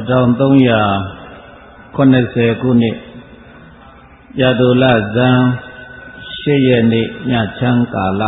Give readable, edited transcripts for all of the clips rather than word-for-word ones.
1380ခုနှစ်ရတုလဇန်8ရက်နေ့ညချမ်းကာလ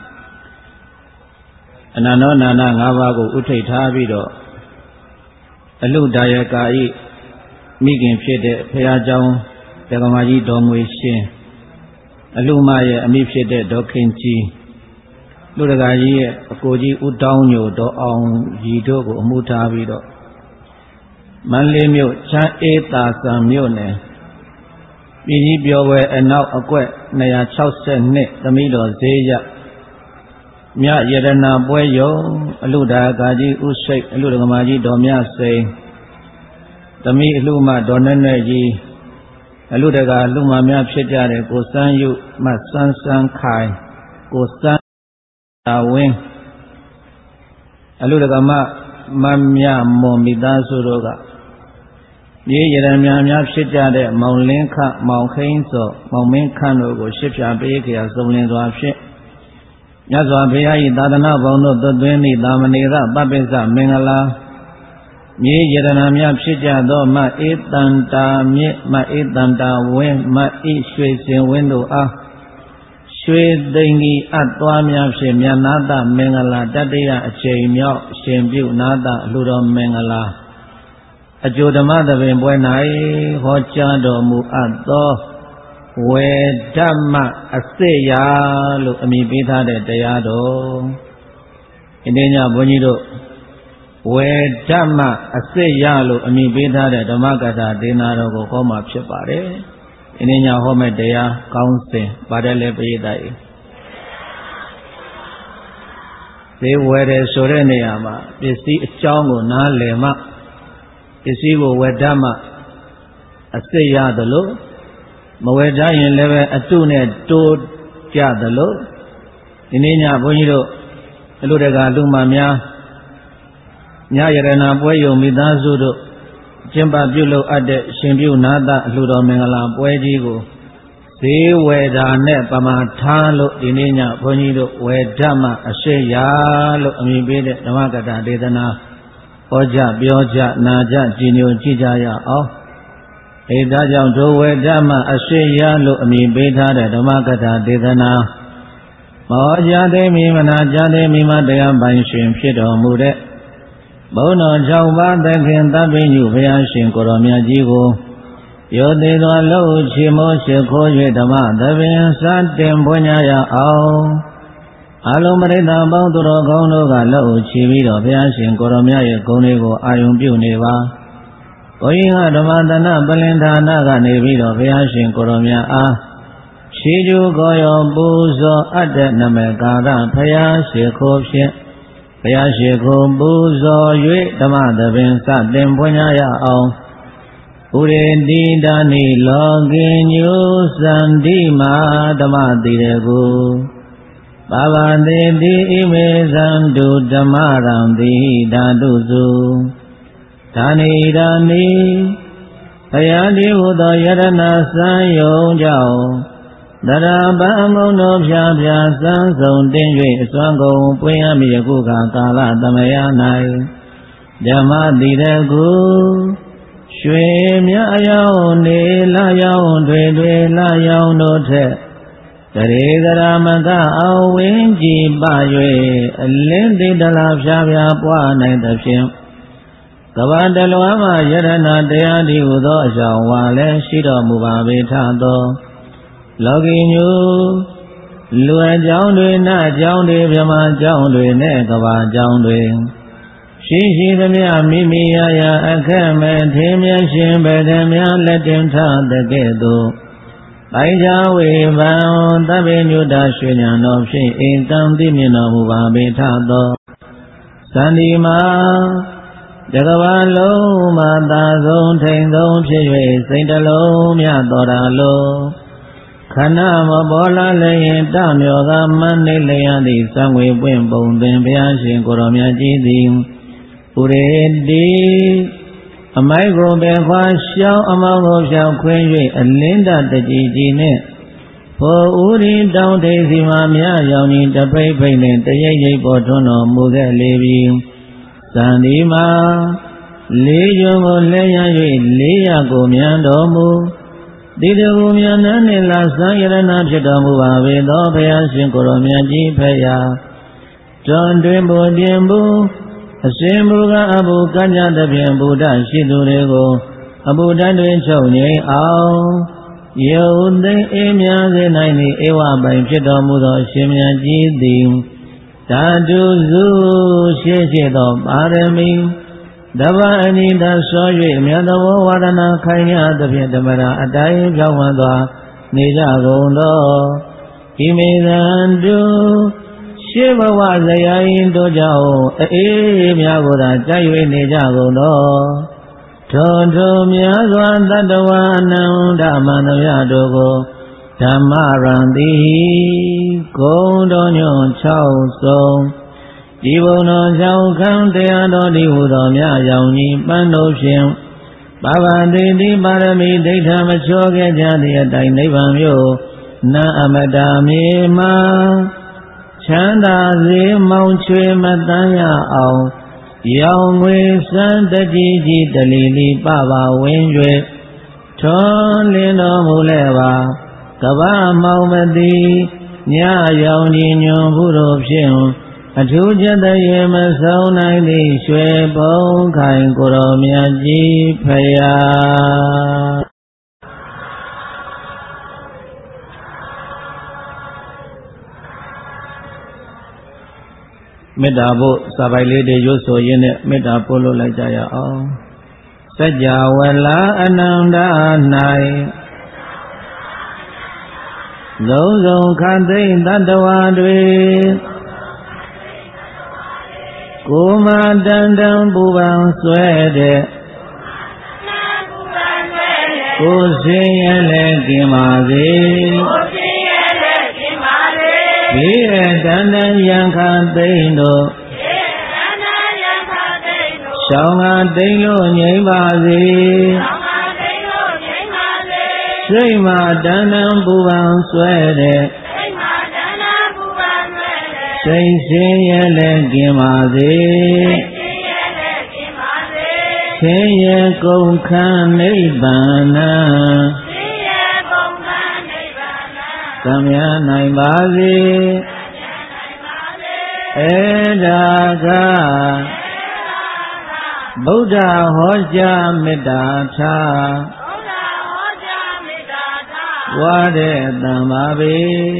အနန္တောနာနာ၅ပါးကိုဥထိတ်ထားပြီးတော့အလုဒါယကာဤမိခင်ဖြစ်တဲ့ဘုရားကျောင်းတက္ကမကြီးတော်ငွေရှင်အလုမရဲ့အမိဖြစ်တဲ့ဒေါခင်ကြီးလူတကာကြီးရဲ့အကိုကြီးဦးတောင်းညိုတော်အောင်ရီတို့ကိုအမှုထားပြီးတော့မန္တလေးမြို့ချမ်းအေးသာဆံမြို့နယ်ပြည်ကြီးပြောပွဲအနောက်အကွက်262သမီးတော်ဈေးရမြရတနာပွဲယုံအလုဒါကာကြီးဥစိတ်အလုဒကမာကြီးတော်မြစိန်သမီးအလုမတော်နဲ့နဲ့ကြီးအလုဒကာအလုမများဖြစ်ကြတဲ့ကိုစန်းယုမဆန်းဆန်းခိုင်ကိုစန်းသာဝင်းအလုဒကမမမြမွန်မိသားစုတို့ကမြေရတများများဖြစ်ကြတဲ့မောင်လင်းခမောင်ခိန်းစောမောင်မင်းခန့်တို့ကိုရှစ်ဖြာပေးခရာစုံလင်စွာဖြင့်မြတ်စွာဘုရား၏သာသနာပေါင်းတို့သွတ်သွင်းသည့်သာမဏေရပပိစ္ဆမင်္ဂလာမြေရတနာများဖြစ်ကြသောမအေတန္တာမြင့်မအေတန္တာဝင်းမဣရွှေစင်ဝင်းတို့အားရွှေသိင်္ဂီအပ်သွားများဖြင့်မြတ်နာတမင်္ဂလာတတ္တယအချိန်မြောက်ရှင်ပြုနာတအလှတော်မင်္ဂလာအကျိုးဓမ္မသဘင်ပွဲ၌ဟောကြားတော်မူအပ်သောဝေဓမ္မအစစ်ရာလို့အမည်ပေးထားတဲ့တရားတော်ဒီနေ့ညဘုန်းကြီးတို့ဝေဓမ္မအစစ်ရလို့အမည်ပေးထားတဲ့ဓမ္မကထာဒေနာတော်ကိုဟောမှာဖြစ်ပါတယ်ဒီနေ့ညဟောမယ့်တရားကောင်းစဉ်ပါတယ်လေပရိသတ်၏ဒီဝယ်တယ်ဆိုတဲ့နေရာမှာပစ္စည်းအကြောင်းကိုနားလည်မှပစ္စည်းကိုဝယ်တတ်မှအစစ်ရသလိုမဝယ်တတ်ရင်လည်းပဲအတုနဲ့တိုးကြသလိုဒီနေ့ညဘုန်းကြီးတို့အလုတကာလူမများညရတနာပွဲယုံမိသားစုတို့ကျင့်ပပြုလုပ်အပ်တဲ့ရှင်ပြုနာတအလှတော်မင်္ဂလာပွဲကြီးကိုဈေးဝယ်တာနဲ့ပမာထားလို့ဒီနေ့ညဘုန်းကြီးတို့ဝယ်တတ်မှအစစ်ရလို့အမည်ပေးတဲ့ဓမ္မကထာဒေသနာဟောကြပြောကြနာကြကြည်ညိုကြည့်ကြရအောင်အဲဒါကြောင့်ဒုဝေဓမ္မအရှိယလို့အမည်ပေးထားတဲ့ဓမ္မကထာဒေသနာမောကြသေးမိမနာကြသေးမိမတရားပိုင်ရှင်ဖြစ်တော်မူတဲ့ဘုန်းတော်6ပါးသခင်သဗ္ဗညုဘုရားရှင်ကိုရောမြတ်ကြီးကိုယောသေးသောလို့ချီမောရှိခိုး၍ဓမ္မသဘင်စတင်ပွင့်ကြရအောင်အလုံးပရိသတ်ပေါင်းသူတော်ကောင်းတို့ကလက်ဦးချီပြီးတော့ဘုရားရှင်ကိုရောမြတ်ရဲ့ဂုဏ်တွေကိုအာရုံပြုနေပါဘုန်းကြီးကဓမ္မသနာပလင်ဌာနကနေပြီးတော့ဘုရားရှင်ကိုရောမြတ်အားခြေကျူကိုရောပူဇော်အပ်တဲ့နမကာရဘုရားရှိခိုးဖြင့်ဘုရားရှိခိုးပူဇော်၍ဓမ္မသဘင်စတင်ပွင့်ရအောင်ဥရေတိဒါနိလောကိညုစန္တိမာဓမ္မတိရကုပါဝတိတိဣမေဇန္တုဓမ္မရံတိဓာတုစုဓာနိဓာနိဘုရားတိဟုသောယရဏစံယုံကြောင့်တရာပံမုံတို့ဖြာဖြာစံဆုံးတင်၍အစွမ်းကုန်ပွင့်ရမည်ယခုကာလသမယ၌ဓမ္မတိရကုရွှေမြအယောင်နေလာယောင်တွေလာယောင်တို့ထက်တရေကရာမကအဝင်းကြည်ပ၍အလင်းတိတလာဖြာဖြာပွားနိုင်သဖြင့်ကဘာတလွားမှယရဏတရားဒီဟုသောအကြောင်းဝါလည်းရှိတော်မူပါပေထသောလောကီညူလူအကြောင်းတွေနအကြောင်းတွေဗြဟ္မာအကြောင်းတွေနဲ့ကဘာအကြောင်းတွေရှိရှိသမျှမိမိရရအခက်မဲ့ထေမြတ်ရှင်ဗေဒမြလက်တင်ထသကဲ့သို့ပိုင်ကြဝေဗံသဗ္ဗညုတရွှေဉာဏ်တော်ဖြင့်ဧကံသိမြင်တော်မူပါပေထသောသန္ဒီမာတကဘာလုံးမှာသာဆုံးထိန်ဆုံးဖြစ်၍စိတ်တလုံးမြတ်တော်တာလုံးခဏမပေါ်လာလျင်တမြောကမန်းနေလျက်သည့်သံငွေပွင့်ပုံသင်ဘုရားရှင်ကိုရောမြတ်ကြီးသည်ဥရေတိအမိုက်ကိုပဲခွာရှောင်းအမောင်းကိုဖြောင်းခွင်း၍အလင်းတတကြည်ကြည်နှင့်ဖို့ဥရိတောင်းထိပ်စီမှာမြရောင်ကြီးတပိတ်ပိတ်နှင့်တရိပ်ရိပ်ပေါ်ထွန်းတော်မူခဲ့လေပြီသန္ဒီမှာလေးကျုံကိုလဲရ၍လေးရကိုမြန်တော်မူတိတကူမြန်နှင့်လာစံရဏဖြစ်တော်မူပါပေသောဘုရားရှင်ကိုရောမြတ်ကြီးဖရာတွန်တွင်ဘုတင်ဘူးအရှင်ဘုရားအဘုကညတဖြင့်ဘုဒ္ဓရှိသူတွေကိုအဘုဒ္ဓတွင်ချုပ်ငြိမ်အောင်ယုတ်သိအေးမြစေနိုင်သည့်ဧဝပိုင်ဖြစ်တော်မူသောအရှင်မြတ်ကြီးသည်ဓာတုစုရှိသောပါရမီတပ္ပအနိဒဆော၍မြတ်သောဝါဒနာခိုင်ရသဖြင့်ဓမ္မရာအတိုင်းပြောင်းဝန်းစွာနေကြကုန်သောဣမေသံတုရှေးဘဝဇယာရင်တို့ကြောင့်အေးများကိုသာကြိုက်၍နေကြကုန်သောထိုများစွာတတ္တဝါအနန္တမန္တမြတ်တို့ကိုဓမ္မရံတိဂုံတော်ညွန့်6ဆုံးဒီဘုံတော်ကြောင့်ခံတရားတော်ဒီဟုသောမြတ်ရောင်ကြီးပန်းတို့ဖြင့်ပါဝတိတိပါရမီဒိဋ္ဌမချောခဲ့ကြသည့်အတိုင်းနိဗ္ဗာန်မြို့နာအမတာမြေမှာချမ်းသာစေမောင်ချွေမတန်းရအောင်ရောင်ငွေစံတကြီးကြီးတလီလီပပဝင်း၍ထွန်းလင်းတော်မူလဲပါကဗ္ဗမောင်မတိညရောင်ကြီးညွန်မှုတို့ဖြင့်အထူးကျက်တရေမဆုံးနိုင်သည့်ရွှေဘုံခိုင်ကိုရောမြတ်ကြီးဖရာမေတ္တာဖို့စာပိုက်လေးတွေရွတ်ဆိုရင်းနဲ့မေတ္တာပို့လို့လိုက်ကြရအောင်စัจ java လာအနန္တ၌လုံးစုံခန္သိတတ္တဝါတွေကိုမတန်တံပူပန်ဆွဲတဲ့ကိုစင်ရလဲကင်ပါစေဘေးရတန်တံယံခသိမ့်တို့ရှောင်းငါတိမ်လို့ငြိမ့်ပါစေစိတ်မှတန်တံပူပန်ဆွဲတဲ့စိတ်စင်ရလဲကင်ပါစေဆင်းရဲကုန်ခန်းနိဗ္ဗာန်သံမြနိုင်ပါစေအေဒါကဗုဒ္ဓဟောကြားမေတ္တာထားဝါတဲ့တံပါပေ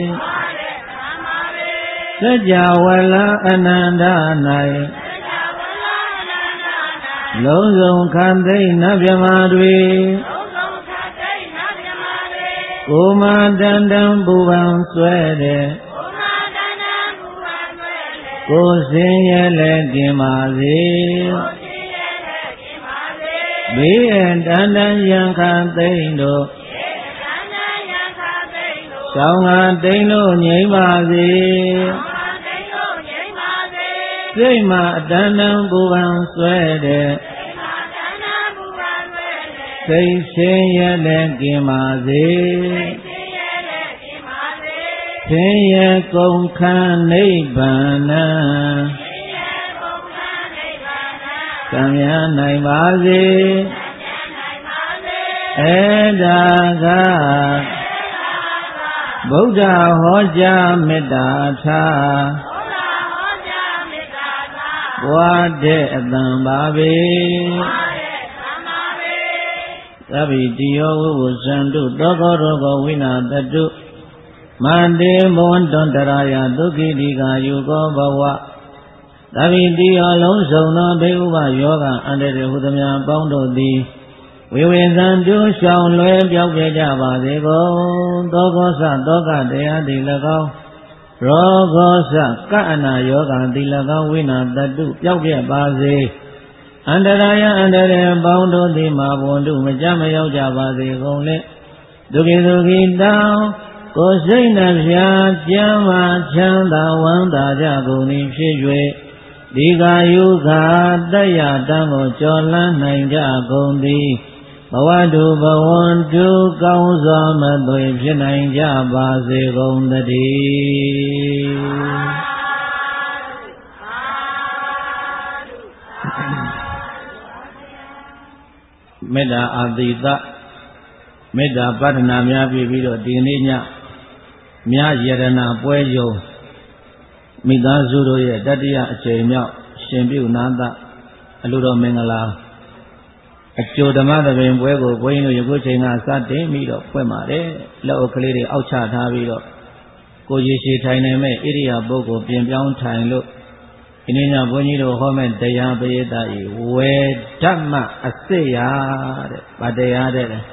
စัจ java လာအနန္တ၌လုံးစုံခန္သိနတ်မြမာတွေကိုမတန်တံပူပန်ဆွဲတဲ့ကိုစင်ရလဲကင်ပါစေဘေးရတန်တံယံခသိမ့်တို့ရှောင်းငါတိမ်လို့ငြိမ့်ပါစေစိတ်မှအတန်တံပူပန်ဆွဲတဲ့စိတ်ဆင်းရဲလည်းကင်ပါစေဆင်းရဲကုန်ခန်းနိဗ္ဗာန်သံမြနိုင်ပါစေအေဒါကဗုဒ္ဓဟောကြားမေတ္တာထားဝါတဲ့အတံပါပေသဗ္ဗိတိယောဝုဇန္တုတောကောရောဂဝိနာတတုမန္တေဘဝန္တန္တရာယဒုက္ခိတိကာယုကောဘဝသဗ္ဗိတိယောလုံးစုံသောဘေဥပယောဂအန္တရေဟုသမျှပေါင်းတို့သည်ဝိဝေဇံတုရှောင်လွယ်ပြောက်ပြကြပါစေကုန်သောကောသသောကတရားသည်၎င်းရောဂောသကအနာယောဂသည်၎င်းဝိနာတတုပြောက်ပြပါစေအန္တရာယအန္တရေပေါင်းတို့သည်မာဘွန်တုမကြမရောက်ကြပါစေကုန်လေဒုက္ခိဒုက္ခိတောကိုယ်စိတ်နှပြကျမ်းမာချမ်းသာဝမ်းသာကြကုန်၏ဖြစ်၍ဒီကာယုခာတယတံကိုကျော်လန်းနိုင်ကြကုန်သည်ဘဝတုဘဝန္တုကောင်းစွာမသွေဖြစ်နိုင်ကြပါစေကုန်သတည်းမေတ္တာအာတိသမေတ္တာပတ္ထနာများပြပြီးတော့ဒီနေ့ညမြယရဏပွဲယုံမိသားစုတို့ရဲ့တတိယအကြိမ်မြောက်ရှင်ပြုနာသအလိုတော်မင်္ဂလာအကျိုးဓမ္မသဘင်ပွဲကိုဘုန်းကြီးတို့ယခုချိန်ကစတင်ပြီးတော့ဖွင့်ပါတယ်လက်အုပ်ကလေးတွေအောက်ချထားပြီးတော့ကိုရေရှည်ထိုင်နေမဲ့ဣရိယာပုဂ္ဂိုလ်ပြင်ပြောင်းထိုင်လို့ဒီနေ့ညဘုန်းကြီးတို့ဟောမဲ့တရားပရိသတ်ဤဝေဓမ္မအစစ်ရာတဲ့ဗာတရားတဲ့လေ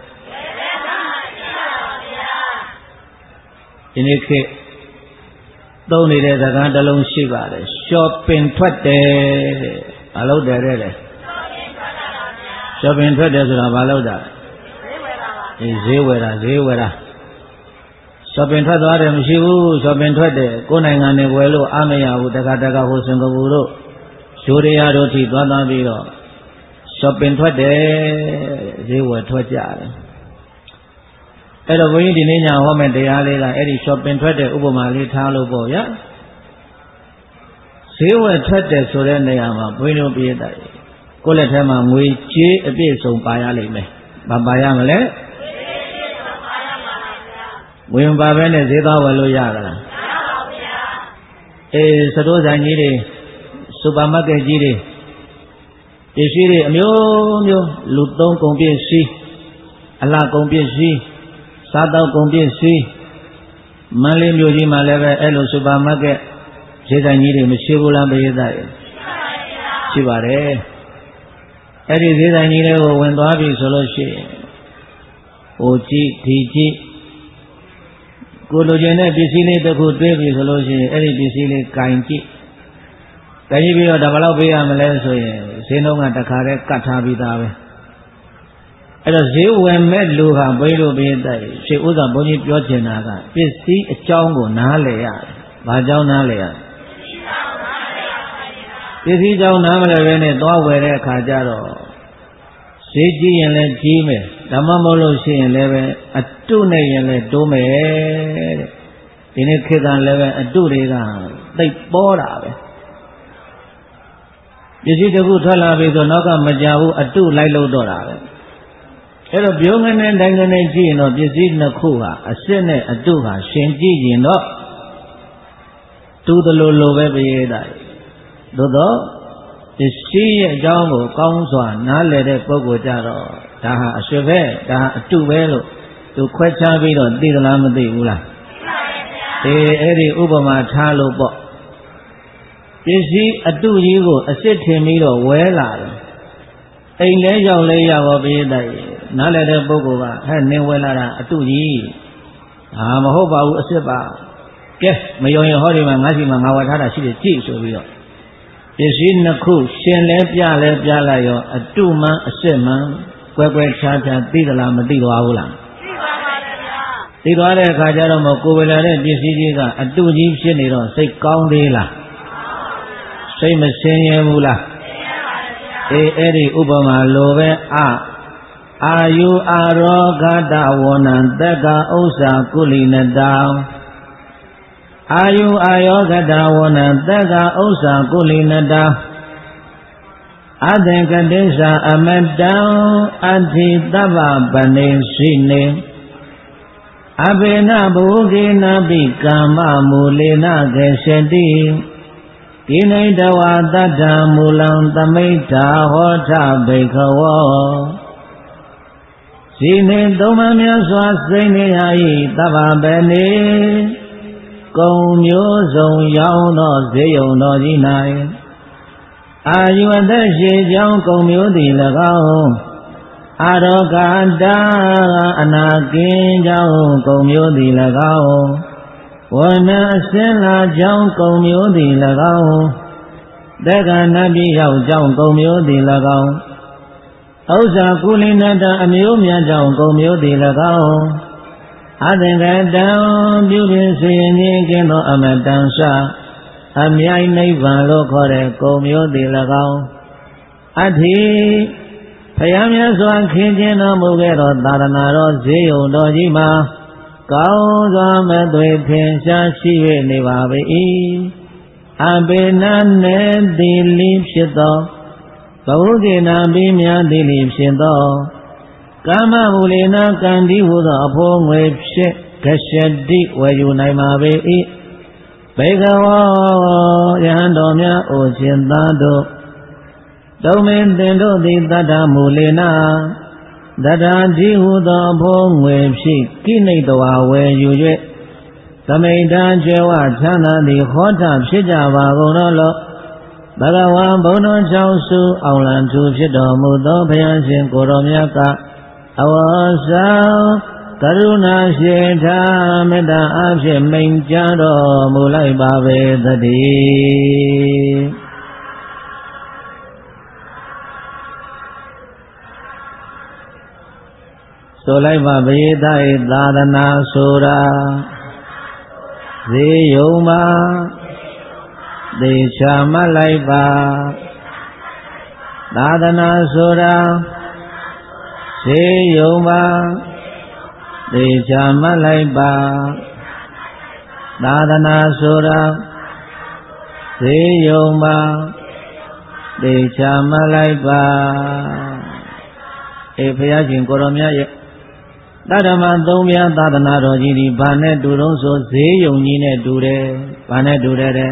ဒီနေ့ခေတ်သုံးနေတဲ့စကားတစ်လုံးရှိပါတယ်ရှော့ပင်ထွက်တယ်တဲ့ဘာလို့တယ်တဲ့လေရှော့ပင်ထွက်တယ်ဆိုတာဘာလို့တာဈေးဝယ်တာရှော့ပင်ထွက်သွားတယ်မရှိဘူးရှော့ပင်ထွက်တယ်ကိုယ်နိုင်ငံနဲ့ဝယ်လို့အားမရဘူးတက္ကဟိုစင်ကာပူတို့ရိုးရရတို့ထိသွားပြီးတော့ရှော့ပင်ထွက်တယ်ဈေးဝယ်ထွက်ကြတယ်အဲ့တော့ဘုန်းကြီးဒီနေ့ညဟောမယ့်တရားလေးကအဲ့ဒီ shopping ထွက်တဲ့ဥပမာလေးထားလို့ပေါ့ဗျာဈေးဝယ်ထွက်တဲ့ဆိုတဲ့နေရာမှာဘုန်းကြီးတို့ပြည့်တယ်ကိုယ့်လက်ထဲမှာငွေကြေးအပြည့်စုံပါရလိမ့်မယ်ဘာပါရမလဲငွေမပါဘဲနဲ့ဈေးသွားဝယ်လို့ရတာလားမရပါဘူးဗျာစတိုးဆိုင်ကြီးတွေစူပါမားကတ်ကြီးတွေပစ္စည်းတွေအမျိုးမျိုးလူသုံးကုန်ပစ္စည်းအလှကုန်ပစ္စည်းစားတောက်ကုန်ပစ္စည်းမန္တလေးမြို့ကြီးမှာလည်းပဲအဲ့လိုစူပါမားကတ်ဈေးဆိုင်ကြီးတွေမရှိဘူးလားပြည်သားရဲ့ရှိပါတယ်အဲ့ဒီဈေးဆိုင်ကြီးတွေကိုဝင်သွားပြီဆိုလို့ရှိရင်ဟိုကြည့်ဒီကြည့်ကိုလိုချင်တဲ့ပစ္စည်းလေးတစ်ခုတွေးပြီဆိုလို့ရှိရင်အဲ့ဒီပစ္စည်းလေးကင်ကြည့်ပြီးတော့ဒါဘယ်လောက်ပေးရမလဲဆိုရင်ဈေးနှုန်းကတခါတည်းကတ်ထားပြီးသားပဲအဲ့တော့ဈေးဝယ်မဲ့လူဟာဘိလို့ပြည့်တဲ့ရှေ့ဥစ္စာဘုန်းကြီးပြောချင်တာကပစ္စည်းအကြောင်းကိုနားလည်ရတယ်။ဘာကြောင့်နားလည်ရလဲ။ပစ္စည်းကြောင့်နားမလည်ဘဲနဲ့သွားဝယ်တဲ့အခါကျတော့ဈေးကြီးရင်လည်းကြီးမယ်။ဓမ္မမဟုတ်လို့ရှိရင်လည်းပဲအတုနဲ့ရင်လည်းတိုးမယ်တဲ့။ဒီနေ့ခေတ်ကလည်းပဲအတုတွေကသိပ်ပေါ်တာပဲ။ပစ္စည်းတစ်ခုထွက်လာပြီဆိုနောက်ကမကြဘူးအတုလိုက်လို့တော့တာပဲ။အဲ့တော့ပြုံးငနဲ့တိုင်းငနဲ့ကြည့်ရင်တော့ပစ္စည်းနှစ်ခုဟာအစစ်နဲ့အတုဟာရှင်ကြည့်ရင်တော့တူသလိုပဲပြည့်တာသို့တော့ပစ္စည်းရဲ့အကြောင်းကိုကောင်းစွာနားလည်တဲ့ပုဂ္ဂိုလ်ကြတော့ဒါဟာအရွှေပဲဒါဟာအတုပဲလို့သူခွဲခြားပြီးတော့သိသလားမသိဘူးလားသိပါရဲ့ဗျာအဲ့ဒီဥပမာထားလို့ပေါ့ပစ္စည်းအတုကြီးကိုအစစ်ထင်ပြီးတော့ဝဲလာတယ်အိမ်လဲရောက်လဲရပါပြည့်တဲ့နားလည်တဲ့ပုဂ္ဂိုလ်ကဟဲ့နင်းဝဲလာတာအတုကြီးမဟုတ်ပါဘူးအစစ်ပါကဲမယုံရင်ဟောဒီမှာငါးစီမှာငါဝယ်ထားတာရှိတယ်ကြည့်ဆိုပြီးတော့ပစ္စည်းနှစ်ခုရှင်လဲပြလိုက်ရောအတုမှန်အစစ်မှန်ကွဲခြားသိသလားမသိသွားဘူးလားသိပါပါဗျာသိသွားတဲ့အခါကျတော့ကိုယ်ဝယ်လာတဲ့ပစ္စည်းကြီးကအတုကြီးဖြစ်နေတော့စိတ်ကောင်းသေးလားစိတ်မဆင်းရဲဘူးလားအဲ့ဒီဥပမာလိုပဲအာယုအာရောဂတဝဏံတက္ကဥစ္စာကုလိနတံအာယုအာယောဂတဝဏံတက္ကဥစ္စာကုလိနတံအသင်္ကတိစ္ဆာအမတံအဋ္ဌိတဗ္ဗပနေရှိနေအဘေနဘူကေနပိကာမမူလေနကေရှတိကိနေတဝတတ္ထမူလံသမိဋ္ဌာဟောထဘိခဝောဇိနေသုံးပါးများစွာစိတ်နေရ၏တဗ္ဗပနေကုံမျိုးစုံရောင်းသောဈေးရုံတော်ကြီး၌အာယုအသက်ရှိကြောင်းကုံမျိုးသည်၎င်းအာရောဂတာအနာကင်းကြောင်းကုံမျိုးသည်၎င်းဝဏအစင်းလာကြောင်းကုံမျိုးသည်၎င်းတက္ကနပိရောက်ကြောင်းကုံမျိုးသည်၎င်းဥစ္စာကုလိနတအမျိုးများကြောင့်ကုံမျိုးသည်၎င်းအသင်္ကတံပြုပြင်စေရင်ခြင်းကင်းသောအမတန်စအမြိုင်နိဗ္ဗာန်လို့ခေါ်တဲ့ကုံမျိုးသည်၎င်းအဋ္ဌိဖယားမြတ်စွာခင်ခြင်းတော်မူခဲ့သောသာသနာတော်ဈေးရုံတော်ကြီးမှာကောင်းစွာမသွေထင်ရှားရှိ၍နေပါ၏အဘေနနေတိလိဖြစ်သောဘဝကေနာပိမြာတိလိဖြစ်သော Kama mulena kandi huda apho ngwe phit gashadi wayu nai ma be I Bhagawa yahando mya o chintado Daumen tendo di tata mulena Tata di huda apho ngwe phit kinitwa wayu yue Tamaita jewa chana di khota phit java gonolo Bhagawa bono chausu aulan tu phit do mudo bhayasin koromyaka Awasa karuna sheta metta aphe mainjado mulai babe tadi Solai babe dai dadana sura Zeyoma Desha malai ba Dadana sura Zeyoma Desha malai ba Dadana sura Zeyoma Desha malai ba Bhayajin koromya ye Dadama thomya dadana roji di bane durong so zeyonji ne dure bane dure de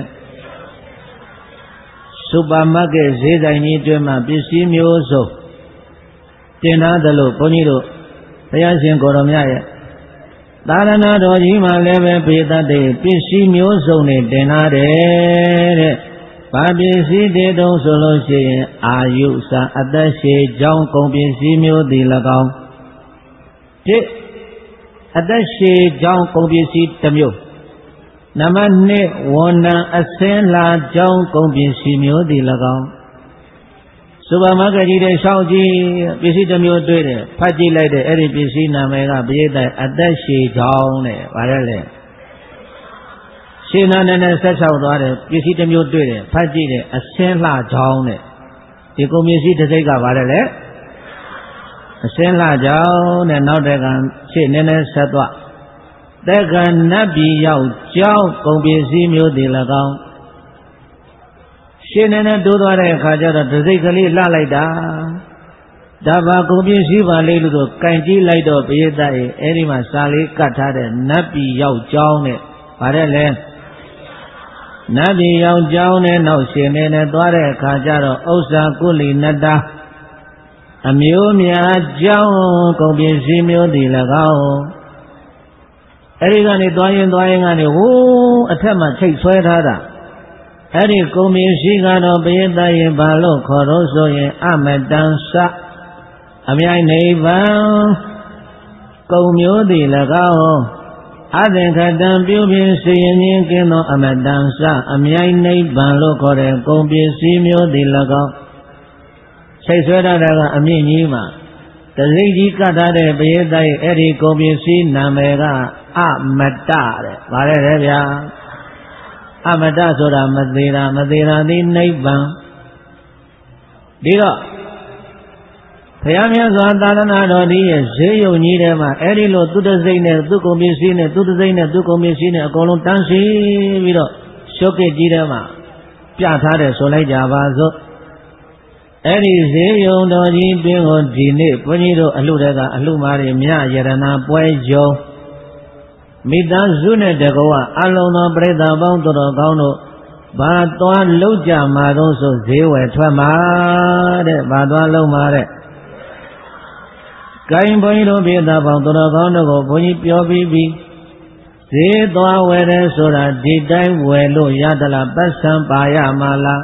Supermarket zezai ni twe ma pisi myo so Tina dalo poni do Bhayajin koromya ye Dadana roji ma lebe pita de pisi myo so ne tina de Ba pisi de dong so lo siyen ayu sa atat shwe jaung kong pisi myo di lakaung Atat shwe jaung kong pisi tamyo Nama ne wana asen la jaung kong pisi myo di lakaung Supermarket ji de shao ji pisi tamyo twe de phat ji lai de eri pisi name ka payithai atat shwe jaung ne vare le Shena nene set chao twa de pisi tamyo twe de phat ji de asen la jaung ne Di kong pisi tasai ka vare le Asen la jaung ne naut de kan shwe nene set twa Tekan nabi yao jaung kong pisi myo di lakaung Shwe nene do twa de kha jado tasai kali la lai da Daba kong pisi ba lai lu do kain ji lai do payithai eri ma sa li kat tha de nabi yao jaung ne vare le Nabi yao jaung ne naut shwe nene twa de kha jado Ussa kuli natta Amyo mya jaung kong pisi myo di lakaung Eri kani twa yin kani hoo athat ma chiat swဲထားတာEri kong pisi kado payithai yin ba lo khaw do so yin amatan sa Amyai nibbān Kong myo di lakaung Athin khatan pyu phin siyin nyin kin tho amatan sa Amyai nibbān lo khaw de kong pisi myo di lakaung Chiat swဲထားတာကအမြင့်ကြီးမှာတစိမ့်ကြီးကတ်ထားတဲ့ပရိသတ်ရဲ့အဲ့ဒီကုန်ပစ္စည်းနာမည်ကအမတ္တတဲ့ဗါတယ်ဗျာအမတ္တဆိုတာမသေးတာသည်နိဗ္ဗာန်ဒီတော့ဘုရားမြတ်စွာသာသနာတော်ကြီးရဲ့ဈေးရုံကြီးထဲမှာအဲ့ဒီလိုသူတစိမ့်နဲ့သူကုန်ပစ္စည်းနဲ့သူတစိမ့်နဲ့သူကုန်ပစ္စည်းနဲ့အကုန်လုံးတန်းစီပြီးတော့ရှုပ်ကစ်ကြီးထဲမှာပြထားတယ်ဆိုလိုက်ကြပါစို့အဲ့ဒီဈေးရုံတော်ကြီးတွင်ကိုဒီနေ့ဘုန်းကြီးတို့အလှတကအလှမာတွေမြယရနာပွဲယုံမိသားစုနဲ့တကောအလုံးသောပြိဿပေါင်းတော်ကောင်းတို့ဘာသွားလောက်ကြမှာတော့ဆိုဈေးဝယ်ထွက်မှာတဲ့ဘာသွားလုံးမှာတဲ့ကိုင်းဘုန်းကြီးတို့ပြိဿပေါင်းတော်ကောင်းတို့ကိုဘုန်းကြီးပြောပြီးပြီဈေးသွားဝယ်တယ်ဆိုတာဒီတိုင်းဝယ်လို့ရသလားပတ်စံပါရမှာလား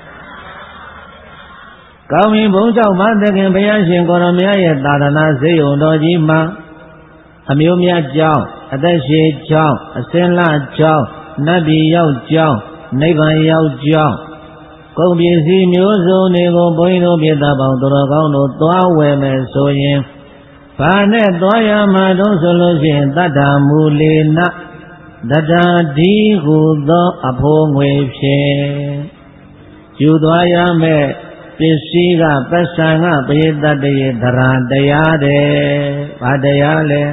ကောင်းပြီဘုန်းကြောင့်မသခင်ဘုရားရှင်ကိုရမရဲ့သာသနာဈေးရုံတော်ကြီးမှာအမျိုးများကြောင်းအသက်ရှည်ကြောင်းအစင်လကြောင်းနတ်ပြည်ရောက်ကြောင်းနိဗ္ဗာန်ရောက်ကြောင်းကုန်ပစ္စည်းမျိုးစုံတွေကိုဘုန်းကြီးတို့ပြသပေါင်းတော်ကောင်းတို့သွားဝယ်မယ်ဆိုရင်ဘာနဲ့သွားရမှာတော့ဆိုလို့ရှိရင်တတ္ထာမူလေနတတ္ထာဒီဟုသောအဖို့ငွေဖြင့်ယူသွားရမယ်ပစ္စည်းကပစ္စံကပရိသတ်တရေသရတရားတဲ့ဘာတရားလဲ